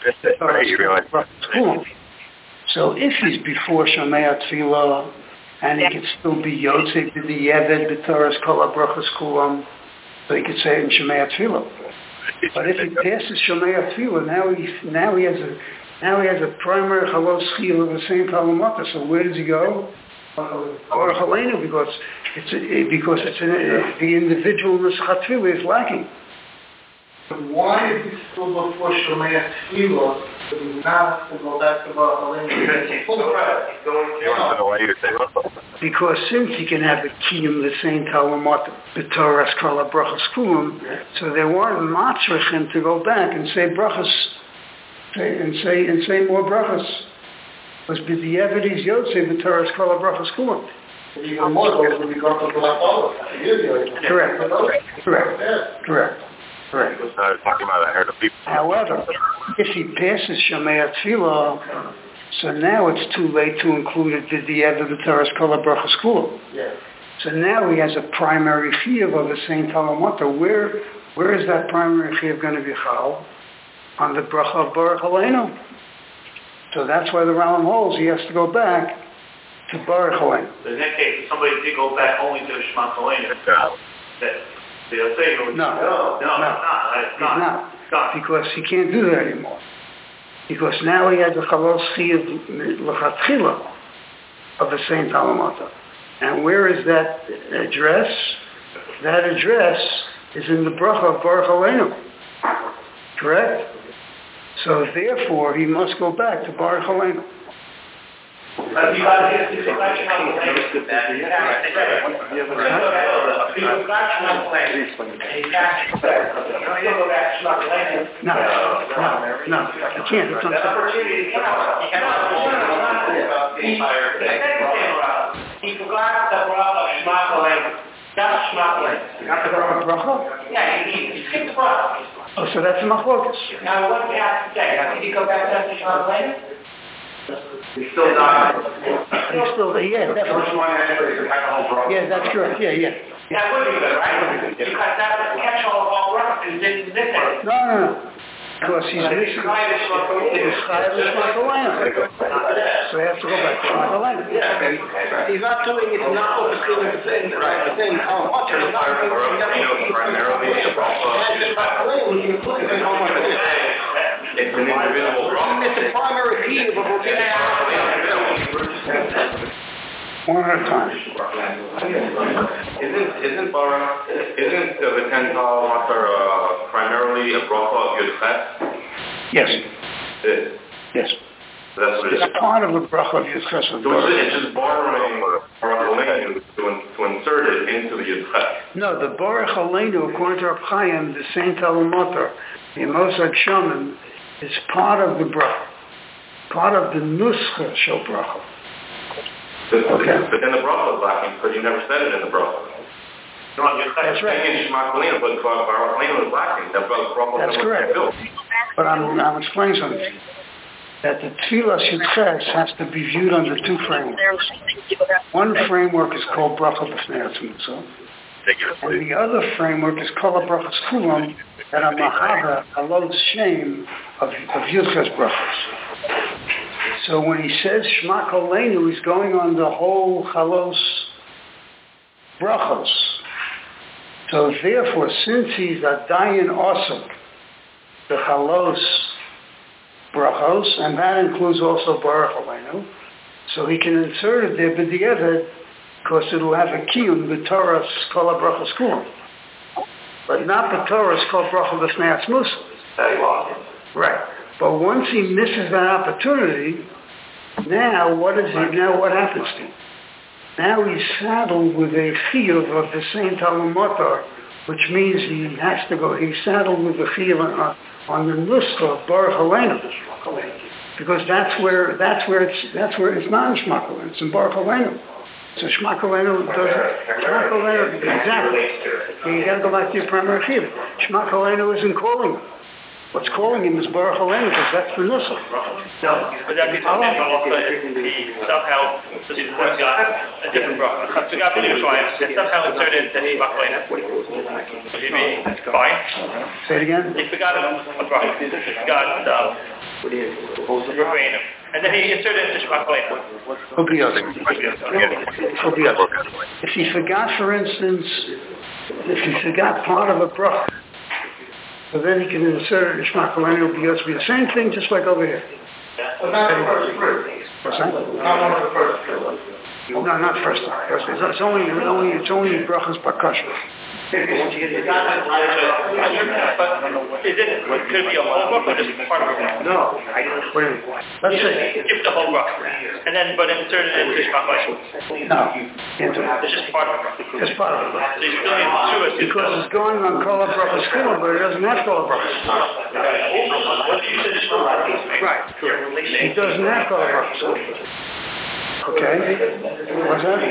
So if he's before Shemaya Tefillah, and he can still be Yotzei B'di'eved B'Torah's Kol HaBrachos Kulam, so he could say it in Shemaya Tefillah. But if he passes Shomei Tefillah, now he now he has a now he has a primary halos chiyuv of the same Talmud. So where does he go? Or Halenu, because it's a, because it's an, the individual Nusach Tefillah is lacking. Why is he still before Shomei Tefillah, but he's not to go back to Baruch Aleinu? Full credit. He's going to Because since he can have the kiyum, the same Talmud, the Torah's Kol HaBrachos Kulam, so they weren't matzrich him to go back and say brachas, say, and say and say more brachas. Was b'di'eved he's yotzei the Torah's Kol HaBrachos Kulam. Even more so when we go to Black Olive. Correct. Correct. Correct. Correct. I was talking about I heard of people. However, if he passes Shomei Tefillah, so now it's too late to include it in the end of the Torah's Kol HaBrachos Kulam. Yeah. So now he has a primary chiyuv of the same Talmud. Where, where is that primary chiyuv going to be chal? On the bracha of Baruch Aleinu. So that's why the Rambam holds he has to go back to Baruch Aleinu. But in that case, if somebody did go back only to the Shema Kolenu, that they'll say, no, No, no, no, no, it's not. It's he's not. not. It's not. Because he can't do that anymore. Because now he has a chalos chiyuv l'chatchila of the same Talmud. And where is that address? That address is in the bracha of Baruch Aleinu. Correct? So therefore, he must go back to Baruch Aleinu. But you got to get the question on the way. You No, no, no, you can't. It's not He forgot the bracha of Shema Kolenu. That's Shema Kolenu. Not the bracha? Yeah, he, he skipped the bracha. Oh, so that's a machlokas. Now what do we have to say? Did he go back to Shema Kolenu? He's still dying. He's still, yeah, definitely. Yeah, that's correct, yeah, yeah. That would be good, right? Because that would catch all of our work and didn't miss it. No, no, no. Because he's missing. It's Chayav Shmakalena. So he has to go back to Shmakalena. He's not doing it now, but still at the same right, the same time. It's an indivisible problem. It's a primary key of a One at a time. Isn't isn't Bara isn't the Vitenta Matar uh, primarily a bracha of Yudchet? Yes. It is. Yes. That's what it is. It's part of the bracha of Yudchet. So it's just borrowing Baruch to to insert it into the Yudchet. No, the Baruch Aleinu, according to Reb Chaim, the Saint Alamotar, the Mosad Shaman, is part of the bracha, part of the Nuscha Shel Bracha. But, Okay. but then the bracha is lacking because you never said it in the bracha. That's right. In Shema Kalina, but Baruch Aleinu is lacking. That bracha That's correct. But I'm, I'm explaining something. That the Tfilas Yudches has to be viewed under two frameworks. One framework is called Bracha B'fnei Atzmuso, and the other framework is Kol HaBrachas Kulam, that are Mahava, Halod's shame of, of Yudches Brachas. So when he says Shema Koleinu, he's going on the whole Halos Brachos. So therefore, since he's a Dayan Osuk, the Halos Brachos, and that includes also Baruch Aleinu, so he can insert it there b'di'evet, because it'll have a kiyum, the Torah's Kol HaBrachas Kulam. But not the Torah's called Bracha B'fnei Atzmuso. Right. But once he misses that opportunity, now what is he? Now what happens to him? Now he's saddled with a chiyuv of the Saint Alamotar, which means he has to go. He's saddled with the chiyuv on, on the nuscha of Baruch Aleinu, because that's where that's where it's that's where it's not in Shema Koleinu, it's in Baruch Aleinu. So Shema Koleinu doesn't, Shema Koleinu, exactly. So you got to go back to your primary chiyuv. Shema Koleinu isn't calling him. What's calling him is Baruch Aleinu, because that's the Nusach. No, but that means also if he somehow got a different bracha. So got the new Shema, and somehow inserted the Shema Koleinu. Would he be fine? Say it again? He forgot a bracha. He forgot um, Ruvainu. And then he inserted it into Shema Koleinu. He'll be other. He'll be other. If he forgot, for instance, if he forgot part of a bracha, so then he can insert it in Shema Koleinu, because it'll be the same thing just like over here. But not the first three. What's that? Not one of the first three. No, not first time. First time. It's only, it's only, it's only brachas percussion. But is it, could it be a whole book or just part of it? No. Wait a minute. Let's say. Skip the whole book. And then, but insert it into Shema Koleinu. No. Into It's just part of it. It's part of it. So you still need two of it. Because it's going on Kol HaBrachas Kulam, but it doesn't have Kol HaBrachas. Right. It doesn't have Kol HaBrachas Kulam. Okay. What's that?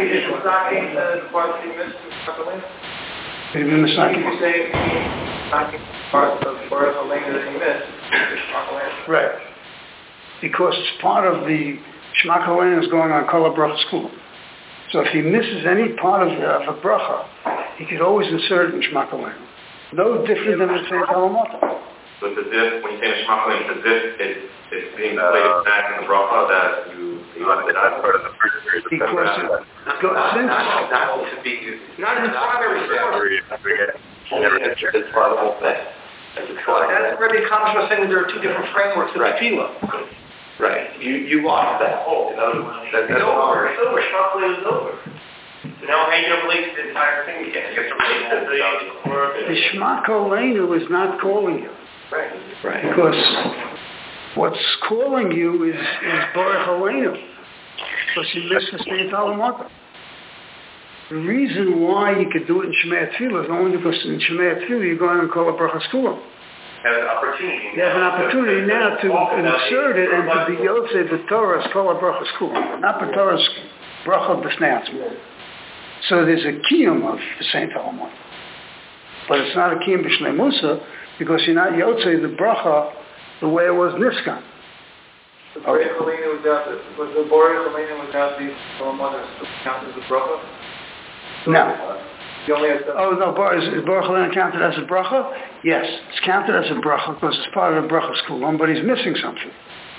Did you miss that? You say part of Baruch Aleinu that he missed. Right. Because it's part of the Shema Koleinu is going on Kol HaBrachas Kulam. So if he misses any part of, the, of a bracha, he could always insert it in Shema Koleinu. No different than the Saint Alamotar. So it's as if, when you say Shema Koleinu, it's as if it's, it's being played back in the bracha that you, you left it out part of the first series of Because it, go, since, Not to be, not in the primary source. It's part of the whole thing. That's where the Chacham was saying that there are two different frameworks of the tefillah. Right. You, you lost that whole. That, that's It's over, over. it's over, Shema Koleinu is over. So now how are you going to relate the entire thing again? You have to relate to the... the Shema Koleinu is not calling you. Right. Right. Because what's calling you is, is Baruch Aleinu. Because you missed the Saint Alamotar. The reason why you could do it in Shemei Tefillah is only because in Shemei Tefillah you're going to call it Brachas Kulam. Have an opportunity. You have an opportunity now to insert it and to be Yosef the Torah's call it Brachas Kulam, not the Torah's Bracha B'fnei Atzmuso. So there's a kiyum of the Saint Alamotar. But it's not a kiyum B'shnei Musa, because you're not Yotzei the bracha the way it was Niskan. The Borei Chalina without the, was the Borei Chalina without the mother still count as a bracha? No. You only have to... Oh, no, Bar- is, is Baruch Chalina counted as a bracha? Yes, it's counted as a bracha because it's part of the bracha school, but he's missing something.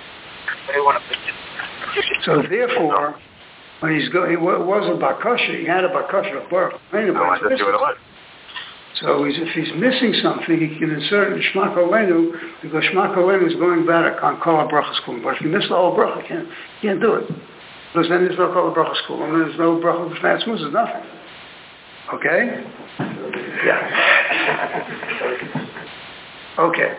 So therefore, when he's go, he was a bakasha, he had a bakasha of Baruch Chalina, but he's missing something. So he's, if he's missing something, he can insert in Shema Kolenu, because Shema Kolenu is going back on Kol HaBracha school. But if you miss the whole bracha, you can't, you can't do it. Because then there's no Kol HaBracha school, and then there's no bracha of B'fnei Atzmus, there's nothing. Okay? Yeah. Okay.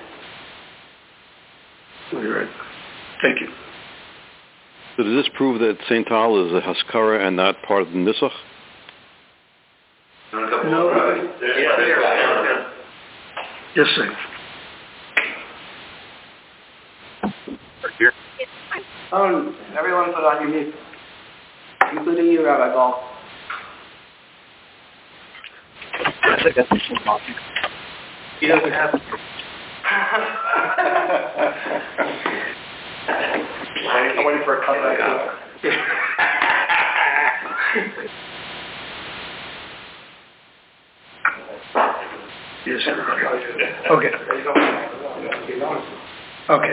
You're right. Thank you. So does this prove that Saint Tal is a Haskara and not part of the Nisuch? No. Yes, sir. Here. Um, everyone put on your mute, including you, Rabbi Gall. He doesn't have... I'm waiting for a comeback. Yes, sir. Okay. Okay.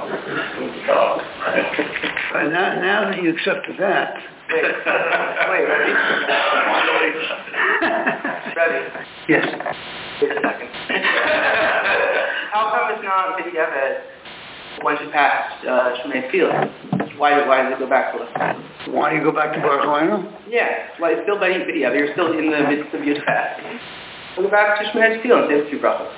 Uh, now, now that you accepted that. Wait, wait, ready? Ready? Yes. Wait a second. How come it's not B'diavad once you pass uh, Shemay Tefillah? Why, why does it go back to us? Why do you go back to Baruch Leinu? Yeah, well, it's still B'diavad. You're still in the midst of your fast. We'll go back to Shemay Tefillah and say the two brachos.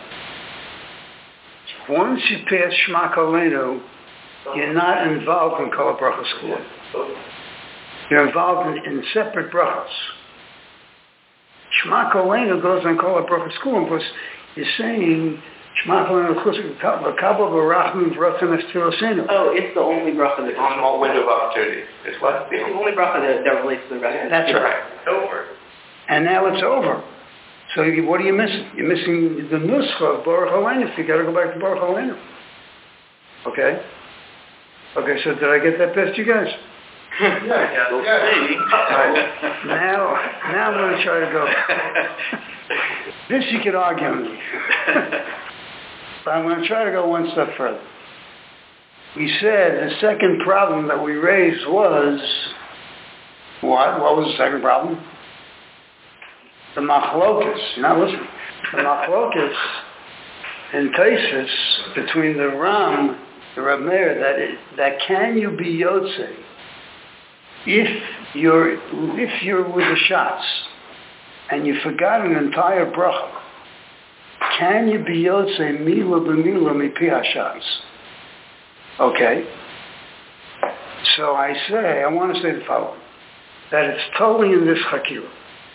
Once you pass Shema Kolenu, you're not involved in Kol HaBracha school. You're involved in, in separate brachos. Shema Kolenu goes on Kol HaBracha school because you're saying Shema Kolenu Kabbalah Barachim V'Ratzon Estilosenu. Oh, it's the only bracha that On all window of opportunity. It's what? It's the only bracha that, that relates to the rest. That's right. It's over. And now it's over. So you, what are you missing? You're missing the nuscha of Baruch Leinu. So you got to go back to Baruch Leinu. Okay. Okay. So did I get that past you guys? Yeah, yeah, yeah. Right. Now, now I'm going to try to go. This you could argue with me. But I'm going to try to go one step further. We said the second problem that we raised was what? What was the second problem? The machlokas, you're not listening. The machlokas in Taisus between the Ram, the Reb Meir, that it, that can you be Yotze if you're if you're with the shots and you forgot an entire bracha? Can you be Yotze mila b'mila mipi hashatz? Okay. So I say, I want to say the following: that it's totally in this chakira.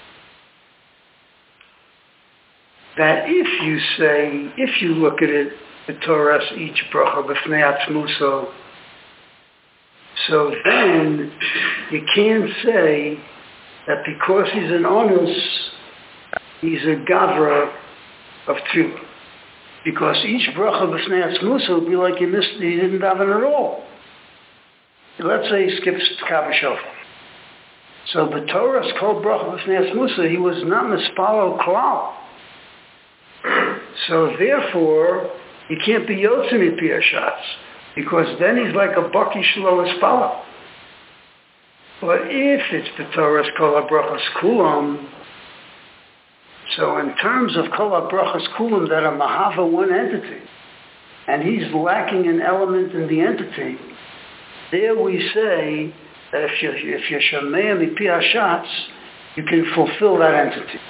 That if you say, if you look at it, the Torah's each bracha b'fnei atzmuso, so then you can't say that because he's an onus, he's a gavra of tefillah. Because each bracha b'fnei atzmuso would be like you missed, he didn't daven at all. Let's say he skips Kabbalah Shofar. So the Torah's called bracha b'fnei atzmuso, he was not mispalo klal. So therefore, he can't be Yotzim Pi Hashatz, because then he's like a Baki Shlo Espala. But if it's the Torah's Kol HaBrachas Kulam, so in terms of Kol HaBrachas Kulam that are Mahava one entity, and he's lacking an element in the entity, there we say that if you're, if you're Shemei Pi Hashatz, you can fulfill that entity.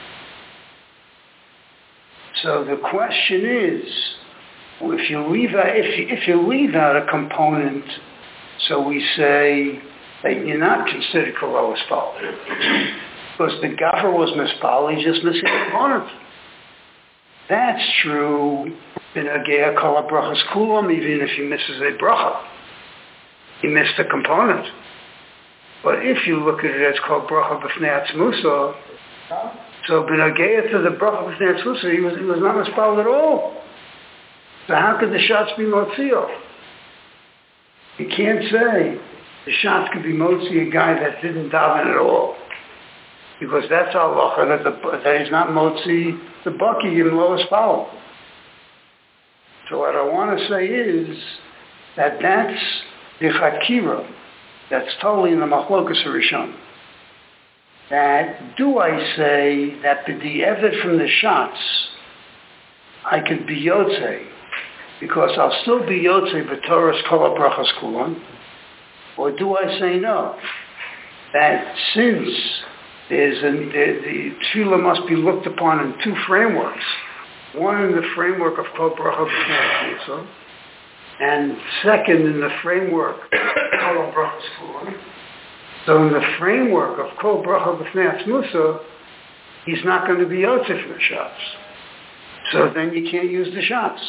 So the question is, if you leave out, if you, if you leave out a component, so we say that you're not considered Kol Espal, because the Gaffer was mispal, he's just missing a component. That's true in a Geha Kol HaBrachas Kulam, even if he misses a bracha, he missed a component. But if you look at it as called bracha b'fnei atzmuso, so b'nagea to the bracha b'fnei atzmuso, he was he was not mispal at all. So how could the shots be motzio? You can't say the shots could be motzi a guy that didn't daven at all. Because that's halacha, that, the, that he's not motzi the baki in lowest foul. So what I want to say is that that's the chakira. That's totally in the machlokas harishon. That do I say that the di'evet from the shots, I could be yotzei, because I'll still be yotzei b'toras kol ha'brachas kulan, or do I say no? That since there's a, the, the tefillah must be looked upon in two frameworks, one in the framework of kol bracha b'nei Musa, and second in the framework of kol brachas kulan. So in the framework of kol bracha b'nei Musa, he's not going to be yotzei from the shots. So then you can't use the shots.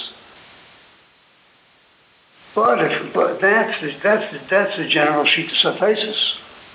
But if, but that's the, that's the, that's the general sheet of suffices.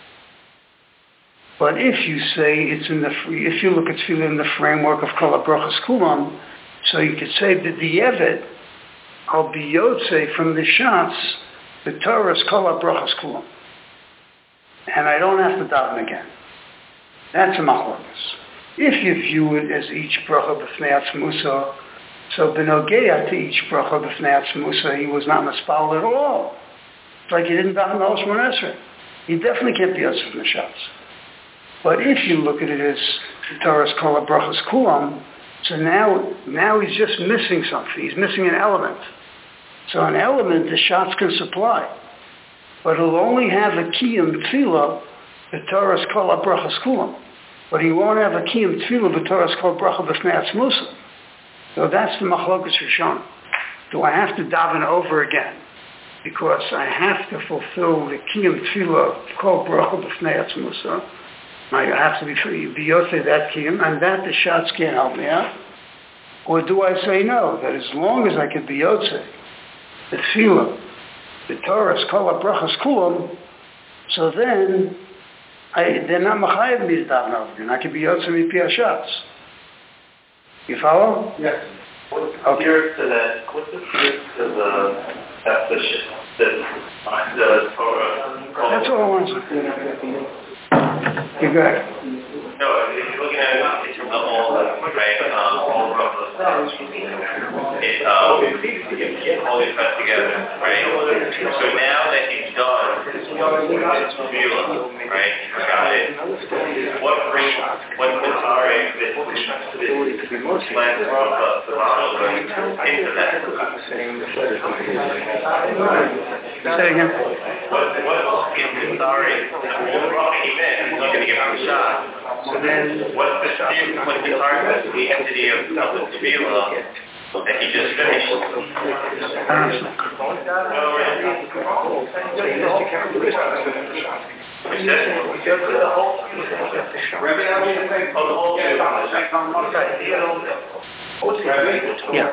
But if you say it's in the, if you look at tefillah in the framework of kol brachas kulam, so you could say that the evet, I'll be yotzei from the shots, the Torah is kol brachas kulam, and I don't have to daven again. That's a machlokas. If you view it as each bracha b'fnei Musa, so b'nogea to each bracha b'fnei Musa, he was not mispal at all. It's like he didn't daven the Shemona Esrei. He definitely can't be yotzei from the shots. But if you look at it as the Torah's kol brachas kulam, so now, now he's just missing something. He's missing an element. So an element the shots can supply. But he'll only have a kiyum tefillah, the Torah's kol brachas kulam. But he won't have a kiyum tefillah, the Torah's kol bracha b'fnei Musa. So that's the machlokas rishon. Do I have to daven over again? Because I have to fulfill the kiyum tefillah of kol bracha b'fnei Musa. I have to be be yotzei that kiyum, and that the shots can't help me out. Or do I say no, that as long as I can be yotzei, the tefillah, the Torah's kol brachas kulam, so then I, they're not machayev me to daven over again. I can be yotzei mipi shots. You follow? Yes. What's the Okay. fear to that? What's the fear to the that's the shit that the Torah? That's all I want to say. You got it. No, if you're looking at it in terms of all, right, um, all of us, it, um, all these cuts together, right? So now that he's done his reveal, right, he got it, what brings, what the Tari, this, this lens of the model into that? Say again. What, what is the Tari, the rock he meant, he's not going to give him a shot. So then, what's the view, what's the target, the entity of the Tefillah that he just finished? Yeah.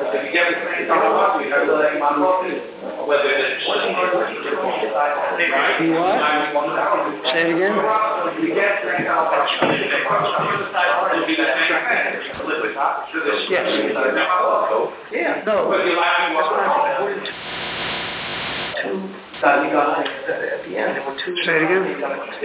You what? Say it again. Yes. Yeah. No. Say it again.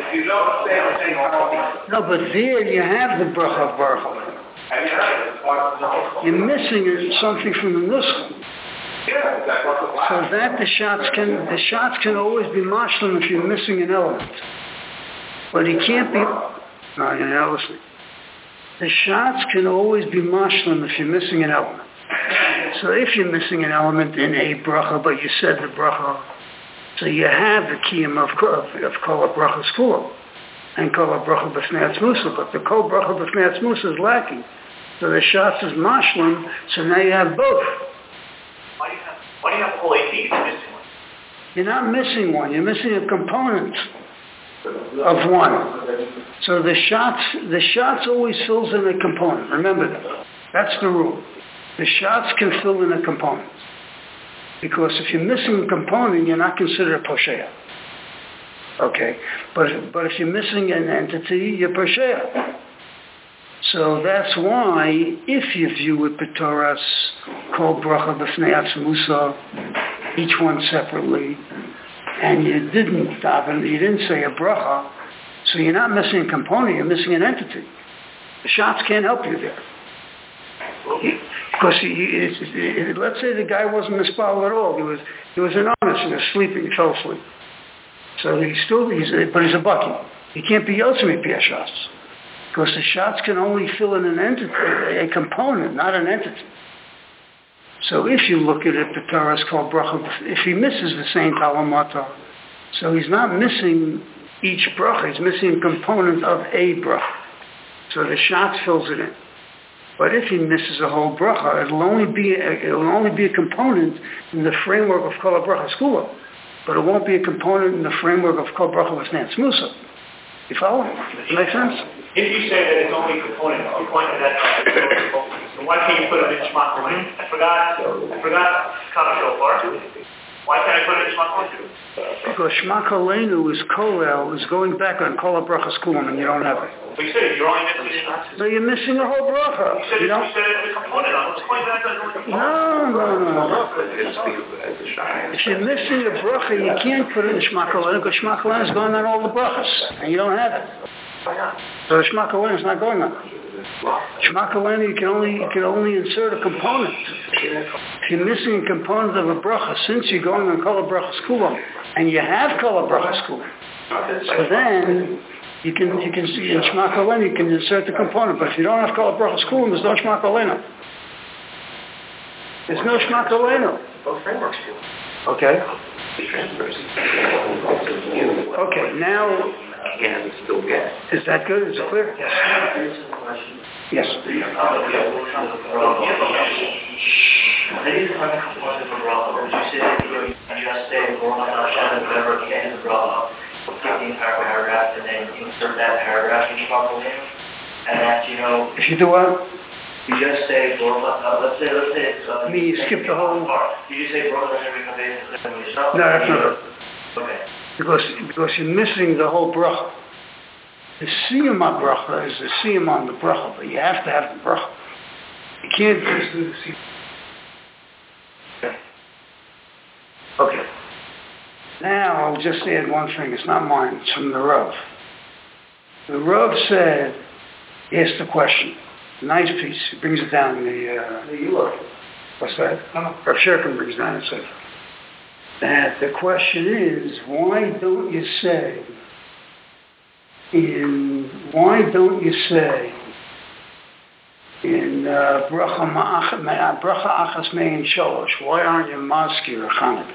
No, but there you have the bracha of bracha. You're missing something from the nusach. So that the shots can the shots can always be mashlim if you're missing an element. But he can't be. No, you're not listening. The shots can always be mashlim if you're missing an element. So if you're missing an element in a bracha, but you said the bracha, so you have the kiyum of of, of kol bracha school and kol bracha b'fnei Musa, but the kol bracha b'fnei Musa is lacking. So the shots is mashlim. So now you have both. Why do you have, why do you have the whole eighteen? You're missing one. You're not missing one. You're missing a component of one. So the shots, the shots always fills in a component. Remember that. That's the rule. The shots can fill in a component. Because if you're missing a component, you're not considered a posheya. Okay. But, but if you're missing an entity, you're posheya. So that's why, if you view it b'toras, kol bracha b'fnei Musa, each one separately, and you didn't daven, you didn't say a bracha, so you're not missing a component, you're missing an entity. The shots can't help you there. Because he, he, it's, it, let's say the guy wasn't mispal at all. He was he was an honest, he was sleeping, he fell asleep. So he's still, he's a, but he's a bucky. He can't be Yotzei Pi shots. Because the shots can only fill in an entity, a component, not an entity. So if you look at it, the Torah is called bracha. If he misses the same talamata, so he's not missing each bracha, he's missing a component of a bracha. So the shots fills it in. But if he misses a whole bracha, it'll only be a, it'll only be a component in the framework of kol bracha skula, but it won't be a component in the framework of kol bracha v'snei tzmusa. You follow? Does it make sense? If you say that it's only a component, you point to that, then why can't you put it in Shema Kohen? I forgot, I forgot Kama Shofar. Why can't I put it in Shema Kohen? Because Shema Kolenu is kolel, is going back on kol bracha skulam, and you don't have it. But you said you're only missing it. No, you're missing a whole bracha. You said, You you don't? said it's a component. Let's point back on the component. No, no, no, no. It's the, as a shot. If you're missing a bracha, you can't put it in Shema Kolenu, because Shema Kolenu is going on all the brachas, and you don't have it. So Shema Kolenu is not going on. Shema Kolenu, you can only you can only insert a component. If you're missing a component of a bracha, since you're going on kol bracha skula, and you have kol bracha skula, so then you can you can see in Shema Kolenu you can insert the component. But if you don't have kol bracha skula, there's no Shema Kolenu. There's no Shema Kolenu. Both frameworks do. Okay. Transfers. Okay. Now. Can still get. Is that good? Is it clear? Yes. Yes. Maybe it's not a component of the bracha, or would you say that you just say Baruch Atah Hashem and whatever at the end of the bracha, take the entire paragraph and then insert that paragraph in Shema Kohen, and that, you know... If you do what? You just say Baruch Atah, let's say, let's say... Uh, I mean, you skip the whole... You just say Baruch Atah Hashem and Yisrael? No, that's not it. Okay. Because, because you're missing the whole bracha. The siyum on bracha is the siyum on the bracha, but you have to have the bracha. You can't just do the siyum. Okay. Okay. Now I'll just add one thing. It's not mine. It's from the Rav. The Rav said, asked the question. Nice piece. He brings it down in the... Uh, the what's that? Rav Sherkin brings it down and says, that the question is, why don't you say, in, why don't you say, in uh, Bracha Achas Mein Shalosh, why aren't you Maskir Chanukah?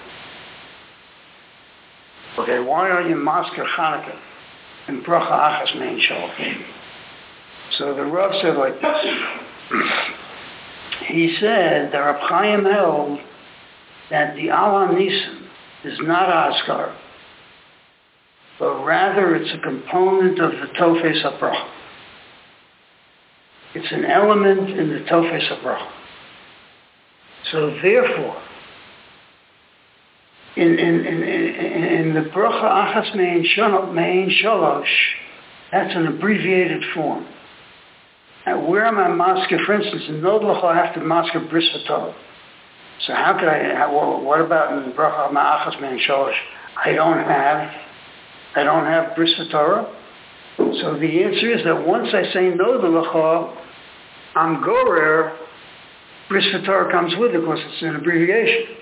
Okay, why aren't you Maskir Chanukah in Bracha Achas Mein Shalosh? So the Rav said like this. He said that Reb Chaim held that the Ala Nisan is not Azkar, but rather it's a component of the Tofes HaBracha. It's an element in the Tofes HaBracha. So therefore, in, in, in, in, in the Bracha Achas Mein Shalosh, that's an abbreviated form. And where am I masker? For instance, in Nod L'cha I have to masker Bris V'Torah. So how could I, how, what about in Bracha Ma'achas Mein Shalosh? I don't have, I don't have Bris V'Torah. So the answer is that once I say Nod L'cha, I'm Gorer, Bris V'Torah comes with it because it's an abbreviation.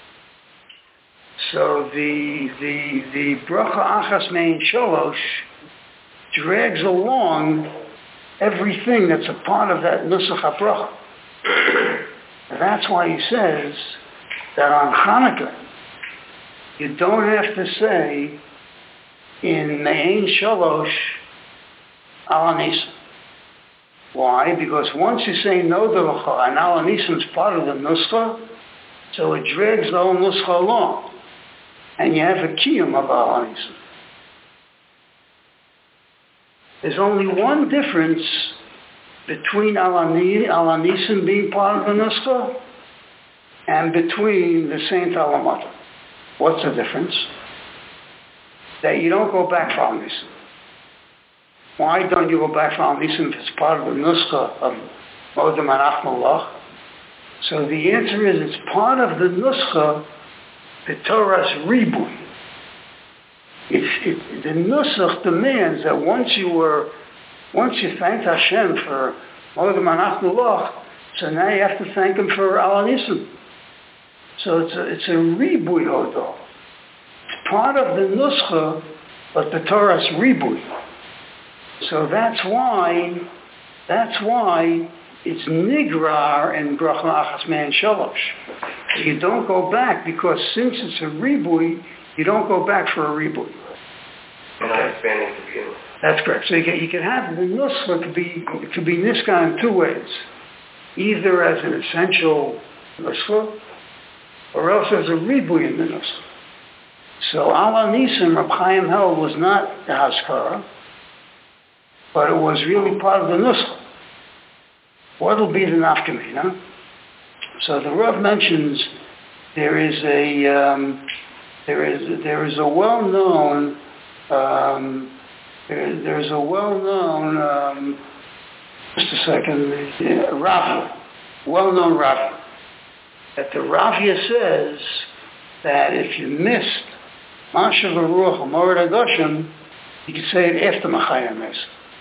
So the, the, the Bracha Achas Mein Shalosh drags along everything that's a part of that Nusach HaBracha. That's why he says that on Hanukkah, you don't have to say in Mein Shalosh Al Nisan. Why? Because once you say Nod L'cha and Al Nisan is part of the Nuscha, so it drags the whole Nuscha along. And you have a kiyum of Al Nisan. There's only one difference between Al Nisan being part of the Nuscha and between the Saint Alamata. What's the difference? That you don't go back for Al Nisan. Why don't you go back for Al Nisan if it's part of the Nuscha of Modem and Achmalach? So the answer is it's part of the Nuscha, the Torah's Ribui. It's, it, the Nusach demands that once you were, once you thanked Hashem for Moed Manachnu Loch, so now you have to thank Him for Al Nisim. So it's a, it's a ribui hodol. It's part of the Nuscha, but the Torah's ribui. So that's why, that's why it's nigrar and bracha achas me'en shalosh. You don't go back because since it's a ribui, you don't go back for a ribui. Okay. That's correct. So you can, you can have the nuscha could be it could be niska in two ways, either as an essential nuscha, or else as a ribui in the nuscha. So Ala Nisim, Reb Chaim held was not the haskara, but it was really part of the nuscha. What will be the nafkamina? So the Rav mentions there is a um, there is there is a well-known um, there, there's a well-known um, just a second uh, Ravia, well-known Ravia, that the Ravia says that if you missed Mashav Ruach or Moed Agoshim, you could say it after Machayim Mesa.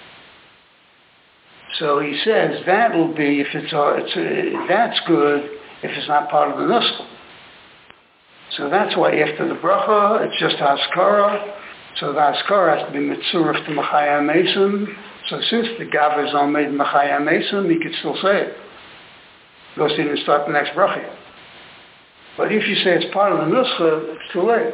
So he says that will be if it's, uh, it's uh, that's good if it's not part of the nuscha. So that's why after the bracha it's just haskara. So the haskara has to be mitzurah to Machayim Mesim. So since the gav is on made Machayim Mesim, he could still say it because he didn't start the next bracha yet. But if you say it's part of the nuscha, it's too late.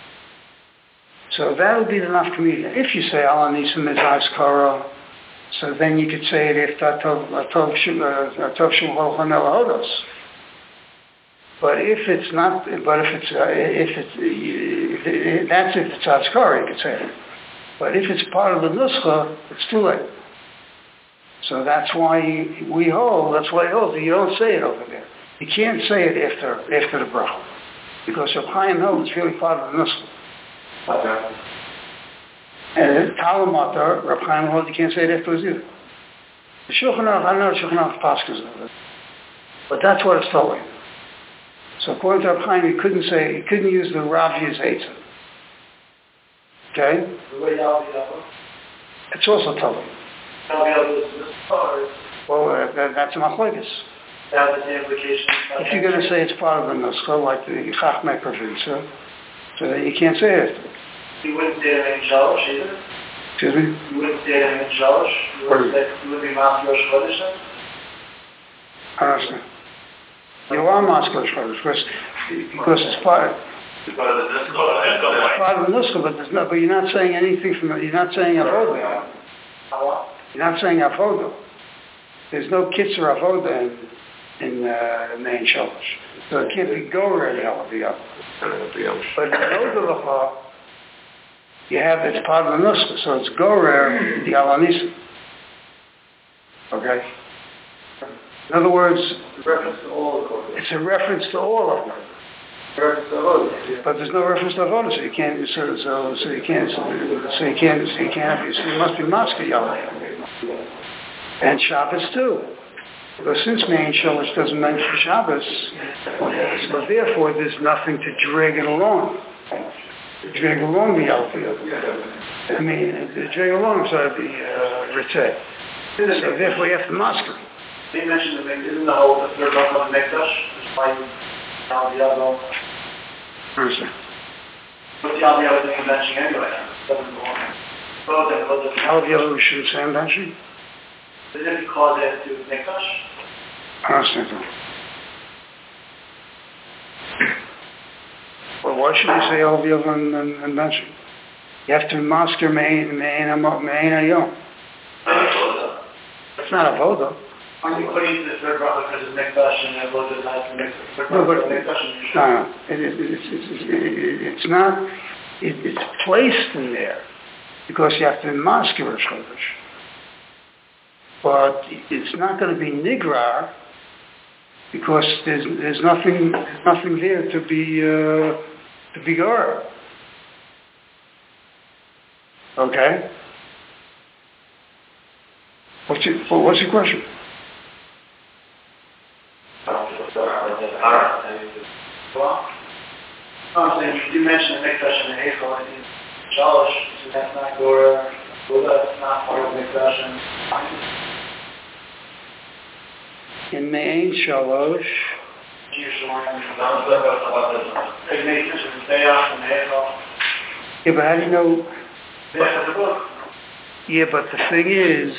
So that would be the nafkamina. If you say Al Nisim is haskara, so then you could say it if Atov Shul Holchan El Hodos. But if it's not, but if it's, uh, if it's, uh, that's if it's Azkar, you could say it. But if it's part of the Nuscha, it's too late. So that's why we hold, that's why he holds, you don't say it over there. You can't say it after, after the bracha. Because Reb Chaim held it's really part of the Nuscha. Okay. And Talamatar, Reb Chaim holds you can't say it afterwards either. The Shulchan Aruch, I don't know the Shulchan Aruch Paskas of it. But that's what it's telling. So according to Reb Chaim, he couldn't say, he couldn't use the Ravi's Eitzah. Okay? It's also telling. Well, uh, that, that's a machlokes. That was the implication. If you're going to say it's part of the Nuscha, like the Chachmei Provincia, so then you can't say it. You wouldn't say it in Shalosh either? Excuse me? You wouldn't say it in Shalosh? You wouldn't, say, you wouldn't be Mas Rosh Chodesh then? I understand. You are Mas Rosh Chodesh because, because it's part, It's part of the it's part of the Nuscha, but, there's not, but you're not saying anything from it. You're not saying Avodah. You're not saying Avodah. There's no Kitzur Avodah in, in uh, main Shalosh. So it can't be Gorer Yalav. But in Odelacha, you have it's part of the Nuscha, so it's Gorer the Alanis. Okay? In other words, Reference to all of them. it's a reference to all of them. Reference to Avodah. But there's no reference to Avodah, so you can't, so, so, so you can't, so, so you can't, so you can't, have, so you must be Maska Yalav. And Shabbos too. Because since Main Shalosh doesn't mention Shabbos, so therefore there's nothing to drag it along. To drag along the Yalfiyah. I mean, to drag along, sorry, the uh, Ritzeh. So therefore you have to mask it. He mentioned the Mikdash, isn't the whole, the third one of the Mikdash, despite Al Diablo. Understand. What's the Al Diablo thing mentioning anyway? Doesn't go on. Well, then, well, then, How the other we shouldn't say I'm benching? does it cause it to Mikdash? I understand that. Well, why should we say all the other and, and, and benching? You have to mask your main, main, main ayom. It's not a voda. Are you putting the third bracha because it's Mikdash and Avodah is not Mikdash? No, but Mikdash no, no. It, it, it, it, it's not. It, it's placed in there because you have to mask your Rosh Chodesh. But it's not going to be nigrar because there's there's nothing there's nothing there to be uh, to be gar. Okay. What's your well, what's your question? Well, I'm saying you mentioned the Mikdash and the Eichel. Shalosh, that's not Gora, Buddha, it's not part of Mikdash. In Me'ain Shalosh, yeah, but how do you know? Yeah, but the thing is,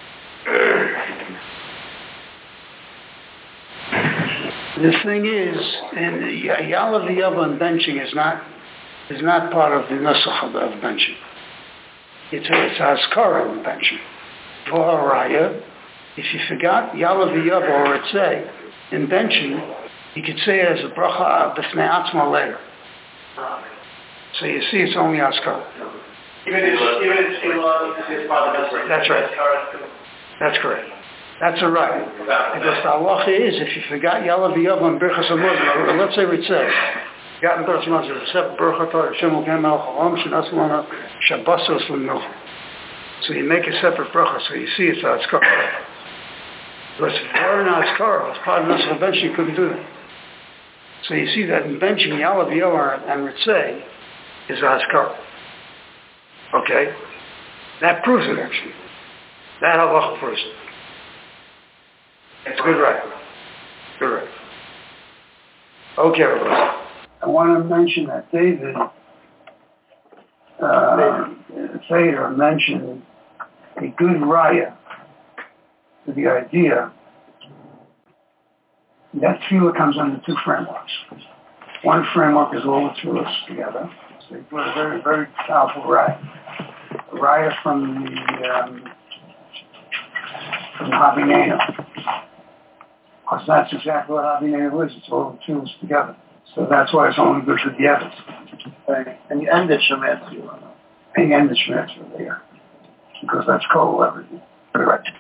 the thing is, and Yalav V'Yava and benching is not is not part of the nusach of, of benching. It's it's Haskara in benching. For Haraya, if you forgot Yalav V'Yava or Ritzeh in benching, you could say it as a bracha b'fnei atzma later. So you see, it's only Haskara. Even if even if it's part of the That's right. That's correct. That's a right. Because the halacha is, if you forgot Yalav V'Yava and Birchas HaMazon, let's say Ritzeh, forgotten Birchas HaMazon, except Birchas HaTorah, Hashem Elokeinu melech haolam, shenas lana shabbasos l'milcha. So you make a separate bracha, so you see it's Haskara. Because if it weren't Haskara, as part of Nusach benching, you couldn't do that. So you see that in benching Yalav V'Yava and Ritzeh is Haskara. Okay? That proves it actually. That halacha proves it. It's good right. Good right. Okay, everybody. I want to mention that David uh, Thayer mentioned a good raya to the idea that tefillah comes under two frameworks. One framework is all the tefillahs together. So they put a very, very powerful raya. A raya from the um, from Havinenu. Because that's exactly what Havinenu is. It's all the tefillahs together. So that's why it's only good for the evidence. Right. And you end it Shemet Tefillah. And you end the Shemet Tefillah there. Because that's called everything. Right.